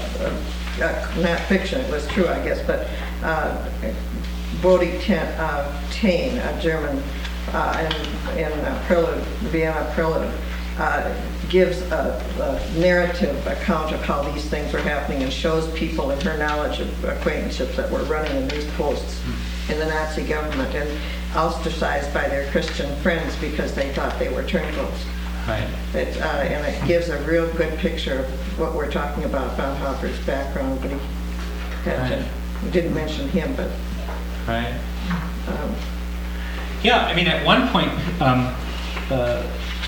uh, uh, not fiction, it was true, I guess, but uh, Bodie uh, Taine, a German, uh, in, in uh, Prelude, Vienna Prelude, uh, gives a, a narrative account of how these things were happening and shows people in her knowledge of acquaintanceships that were running in these posts in the Nazi government and ostracized by their Christian friends because they thought they were turncoats. Right. It, uh, and it gives a real good picture of what we're talking about, Bonhoeffer's background, but he had to, we didn't mention him, but. Right. Um, Yeah, I mean, at one point, um, uh,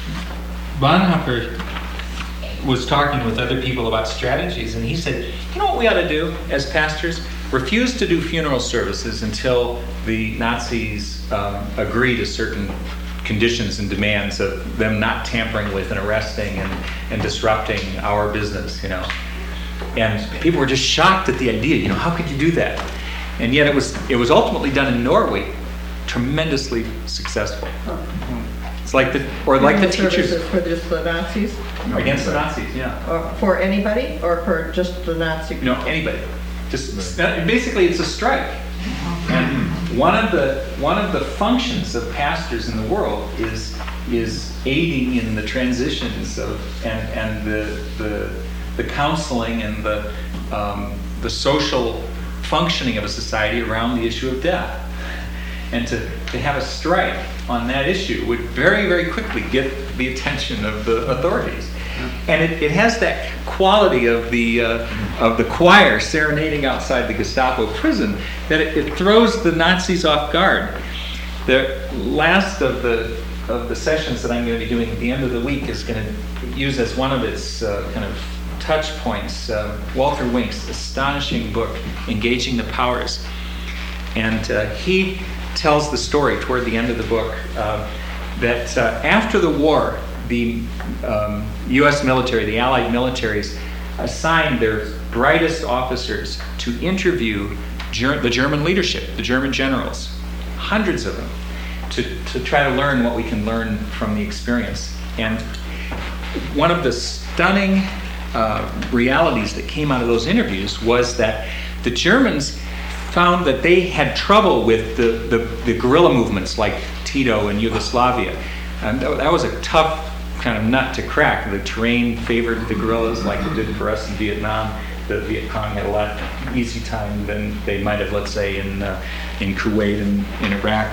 Bonhoeffer was talking with other people about strategies, and he said, you know what we ought to do as pastors? Refuse to do funeral services until the Nazis um, agree to certain conditions and demands of them not tampering with and arresting and, and disrupting our business, you know. And people were just shocked at the idea, you know, how could you do that? And yet it was it was ultimately done in Norway, tremendously successful. It's like the, or like the teachers. Services for just the Nazis? Against the Nazis, yeah. Or for anybody, or for just the Nazi? No, anybody. Just, basically it's a strike. And one of the one of the functions of pastors in the world is is aiding in the transitions of and and the the the counseling and the um, the social functioning of a society around the issue of death. And to, to have a strike on that issue would very, very quickly get the attention of the authorities. And it, it has that quality of the uh, of the choir serenading outside the Gestapo prison that it, it throws the Nazis off guard. The last of the of the sessions that I'm going to be doing at the end of the week is going to use as one of its uh, kind of touch points uh, Walter Wink's astonishing book, Engaging the Powers. And uh, he tells the story toward the end of the book uh, that uh, after the war, the um, U S military, the Allied militaries, assigned their brightest officers to interview ger- the German leadership, the German generals, hundreds of them, to, to try to learn what we can learn from the experience. And one of the stunning uh, realities that came out of those interviews was that the Germans found that they had trouble with the, the, the guerrilla movements like Tito and Yugoslavia. And that, that was a tough kind of nut to crack. The terrain favored the guerrillas like it did for us in Vietnam. The Viet Cong had a lot easier time than they might have, let's say, in uh, in Kuwait and in Iraq.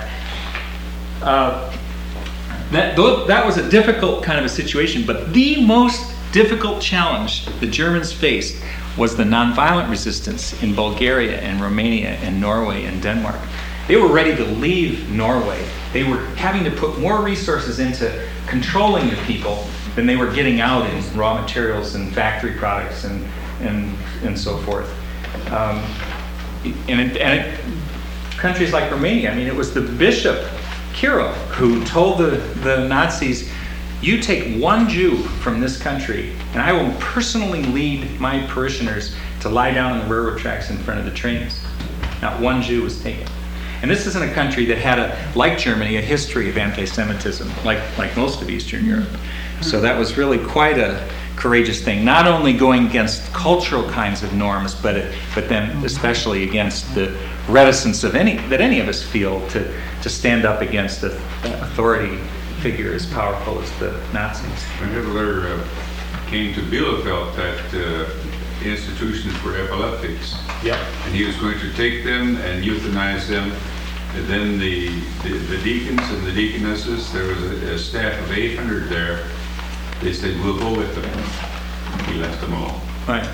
Uh, that, that was a difficult kind of a situation, but the most difficult challenge the Germans faced was the nonviolent resistance in Bulgaria and Romania and Norway and Denmark. They were ready to leave Norway. They were having to put more resources into controlling the people than they were getting out in raw materials and factory products and and, and so forth. Um, and it, and it, countries like Romania, I mean, it was the Bishop Kirill who told the, the Nazis, you take one Jew from this country, and I will personally lead my parishioners to lie down on the railroad tracks in front of the trains. Not one Jew was taken. And this isn't a country that had, a, like Germany, a history of anti-Semitism, like, like most of Eastern Europe. So that was really quite a courageous thing, not only going against cultural kinds of norms, but it, but then especially against the reticence of any that any of us feel to, to stand up against an authority figure as powerful as the Nazis. When Hitler uh, came to Bielefeld at uh, institutions for epileptics, yep. and he was going to take them and euthanize them, and then the, the, the deacons and the deaconesses, there was a, a staff of eight hundred there, they said, we'll go with them. He left them all. Right.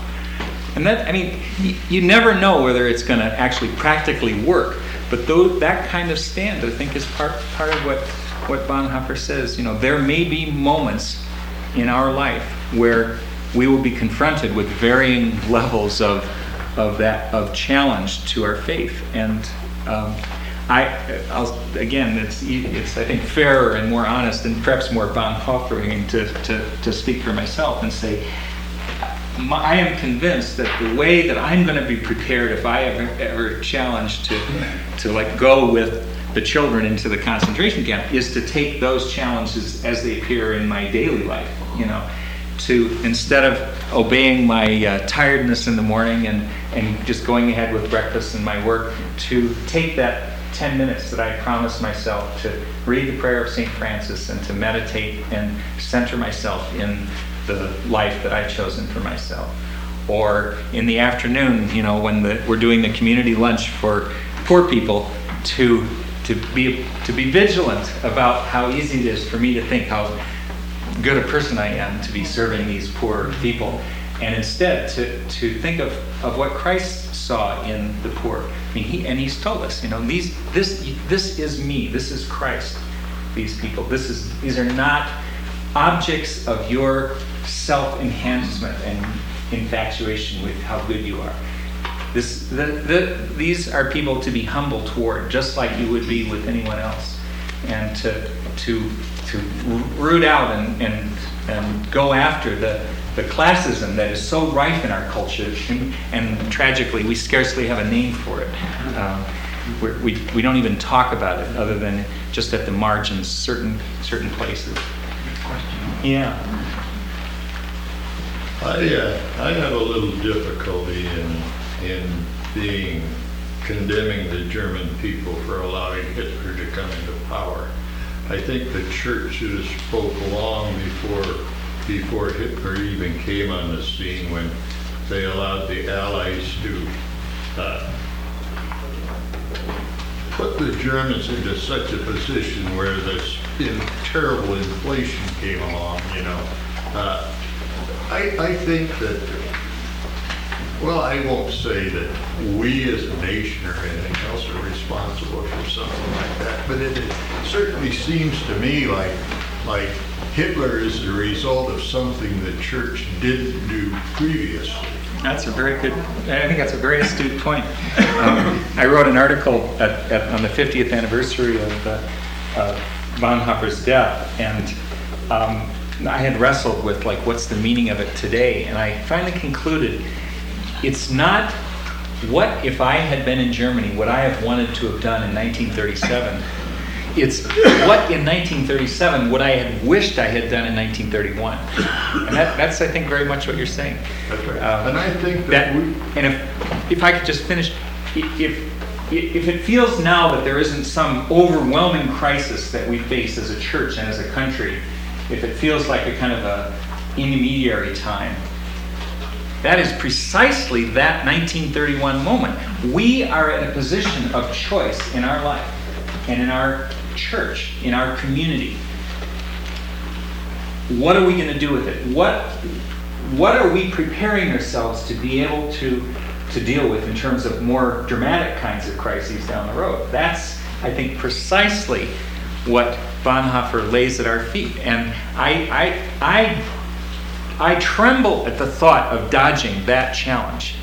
And that, I mean, you, you never know whether it's going to actually practically work, but though that kind of stand, I think, is part part of what what Bonhoeffer says. You know, there may be moments in our life where we will be confronted with varying levels of of that of challenge to our faith, and um, I, I'll, again, it's it's I think fairer and more honest and perhaps more Bonhoefferian to to to speak for myself and say, my, I am convinced that the way that I'm going to be prepared if I ever ever challenged to to like go with the children into the concentration camp is to take those challenges as they appear in my daily life. You know, to instead of obeying my uh, tiredness in the morning and and just going ahead with breakfast and my work, to take that ten minutes that I promised myself to read the prayer of Saint Francis and to meditate and center myself in the life that I've chosen for myself. Or in the afternoon, you know, when the, we're doing the community lunch for poor people, to to be to be vigilant about how easy it is for me to think how good a person I am to be serving these poor people, and instead to to think of, of what Christ saw in the poor. I mean, he and he's told us, you know, these this this is me, this is Christ. These people, this is these are not objects of your self-enhancement and infatuation with how good you are. This the, the these are people to be humble toward, just like you would be with anyone else, and to to to root out and and, and go after the the classism that is so rife in our culture, and, and tragically we scarcely have a name for it. Um, we're, we we don't even talk about it, other than just at the margins, certain certain places. Yeah. I uh, I have a little difficulty in in being condemning the German people for allowing Hitler to come into power. I think the church should have spoke long before before Hitler even came on the scene, when they allowed the Allies to uh, put the Germans into such a position where this in terrible inflation came along, you know. Uh, I, I think that, well, I won't say that we as a nation or anything else are responsible for something like that, but it, it certainly seems to me like, like Hitler is the result of something the church didn't do previously. That's a very good, I think that's a very astute point. Um, I wrote an article at, at, on the fiftieth anniversary of uh, uh, Bonhoeffer's death, and um, I had wrestled with, like, what's the meaning of it today, and I finally concluded it's not what if I had been in Germany, would I have wanted to have done in nineteen thirty-seven. It's what in nineteen thirty-seven would I have wished I had done in nineteen thirty-one. And that, that's, I think, very much what you're saying. That's right. Um, and I think that, that we... and if if I could just finish, if if it feels now that there isn't some overwhelming crisis that we face as a church and as a country, if it feels like a kind of a intermediary time, that is precisely that nineteen thirty-one moment. We are at a position of choice in our life and in our church, in our community. What are we going to do with it? What what are we preparing ourselves to be able to to deal with in terms of more dramatic kinds of crises down the road? That's, I think, precisely what Bonhoeffer lays at our feet. And I I I I tremble at the thought of dodging that challenge.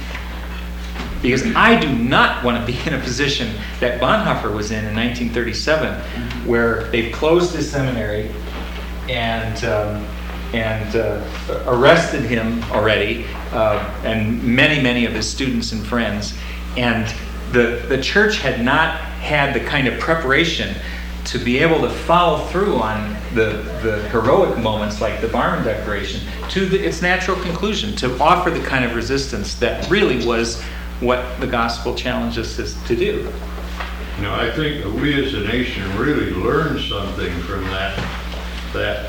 Because I do not want to be in a position that Bonhoeffer was in in nineteen thirty-seven, where they've closed his seminary and um, and uh, arrested him already, uh, and many, many of his students and friends. And the the church had not had the kind of preparation to be able to follow through on the, the heroic moments like the Barmen Declaration to the, its natural conclusion, to offer the kind of resistance that really was what the gospel challenges us to do. You know, I think that we as a nation really learned something from that, that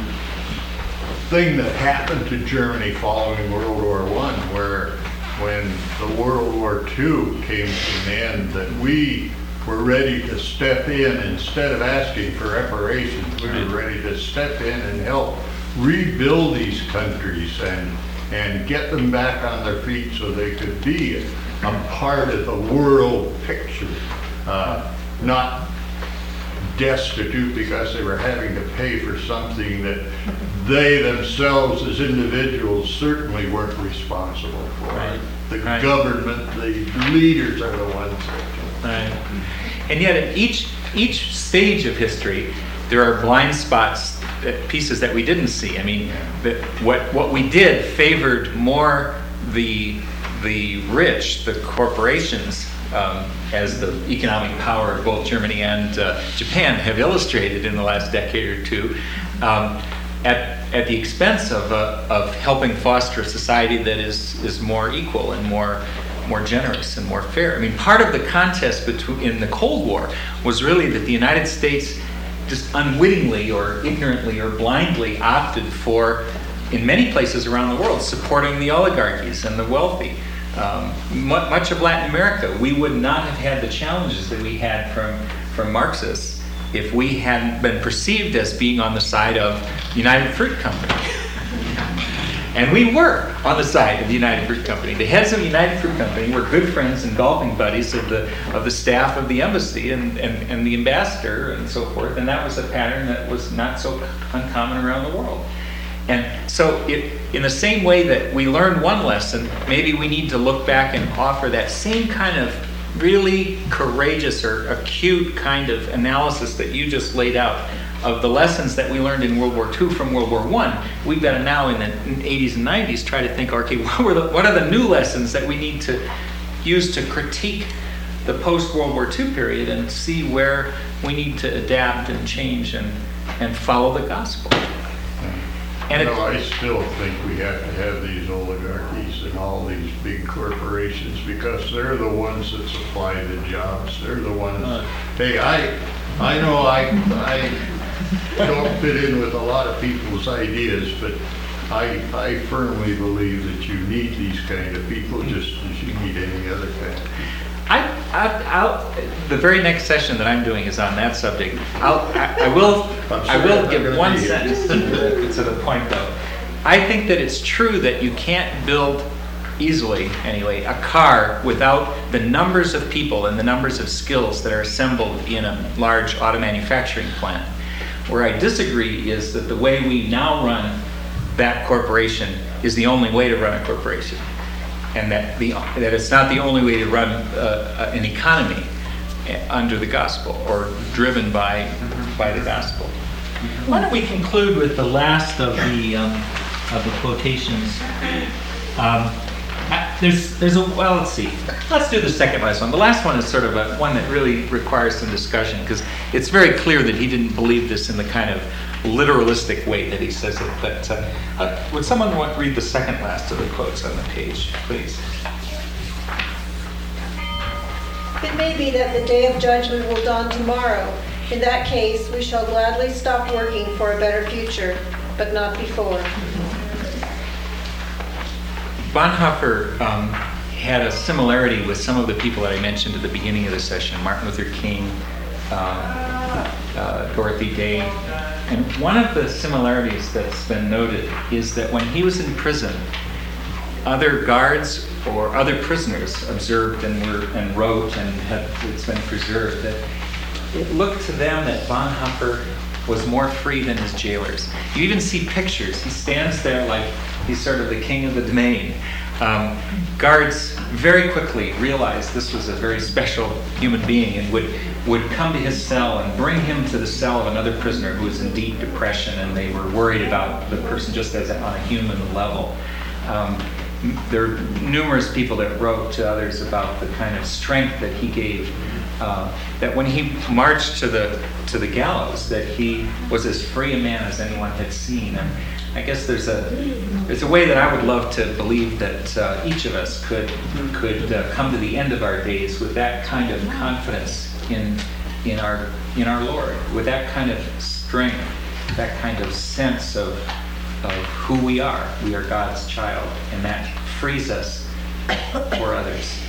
thing that happened to Germany following World War One, where when the World War Two came to an end, that we were ready to step in. Instead of asking for reparations, we were ready to step in and help rebuild these countries and and get them back on their feet so they could be a, a part of the world picture, uh, not destitute because they were having to pay for something that they themselves as individuals certainly weren't responsible for. Right. The Right. government, the leaders are the ones that can. Right. And yet at each each stage of history, there are blind spots, uh, pieces that we didn't see. I mean, that what what we did favored more the the rich, the corporations, um, as the economic power of both Germany and uh, Japan have illustrated in the last decade or two, um, at at the expense of uh, of helping foster a society that is is more equal and more more generous and more fair. I mean, part of the contest between in the Cold War was really that the United States just unwittingly or ignorantly or blindly opted for, in many places around the world, supporting the oligarchies and the wealthy. Um, mu- much of Latin America, we would not have had the challenges that we had from, from Marxists if we hadn't been perceived as being on the side of United Fruit Company. And we were on the side of the United Fruit Company. The heads of the United Fruit Company were good friends and golfing buddies of the of the staff of the embassy and, and, and the ambassador and so forth. And that was a pattern that was not so uncommon around the world. And so it, in the same way that we learned one lesson, maybe we need to look back and offer that same kind of really courageous or acute kind of analysis that you just laid out of the lessons that we learned in World War Two from World War One. We've got to now in the eighties and nineties try to think, okay, what, were the, what are the new lessons that we need to use to critique the post-World War Two period and see where we need to adapt and change and, and follow the gospel. And it, No, I still think we have to have these oligarchies and all these big corporations because they're the ones that supply the jobs. They're the ones, hey, I, I know I, I don't fit in with a lot of people's ideas, but I, I firmly believe that you need these kind of people just as you need any other kind. I, I, I'll, the very next session that I'm doing is on that subject. I'll, I, I will, I will give one sentence to the, to the point though. I think that it's true that you can't build easily, anyway, a car without the numbers of people and the numbers of skills that are assembled in a large auto manufacturing plant. Where I disagree is that the way we now run that corporation is the only way to run a corporation. And that the that it's not the only way to run uh, an economy under the gospel or driven by by the gospel. Why don't we conclude with the last of the um, of the quotations? Um, I- there's there's a well, let's see. Let's do the second last one. The last one is sort of a one that really requires some discussion because it's very clear that he didn't believe this in the kind of literalistic way that he says it. But uh, uh, would someone want to read the second last of the quotes on the page, please? It may be that the day of judgment will dawn tomorrow. In that case, we shall gladly stop working for a better future, but not before. Bonhoeffer um, had a similarity with some of the people that I mentioned at the beginning of the session, Martin Luther King, uh, uh, Dorothy Day. And one of the similarities that's been noted is that when he was in prison, other guards or other prisoners observed and were and wrote and had, it's been preserved that it looked to them that Bonhoeffer was more free than his jailers. You even see pictures. He stands there like he's sort of the king of the domain. Um, guards very quickly realized this was a very special human being and would would come to his cell and bring him to the cell of another prisoner who was in deep depression, and they were worried about the person just as a, on a human level. Um, there are numerous people that wrote to others about the kind of strength that he gave. Uh, that when he marched to the to the gallows, that he was as free a man as anyone had seen. And I guess there's a there's a way that I would love to believe that uh, each of us could could uh, come to the end of our days with that kind of confidence in in our in our Lord, with that kind of strength, that kind of sense of of who we are. We are God's child, and that frees us for others.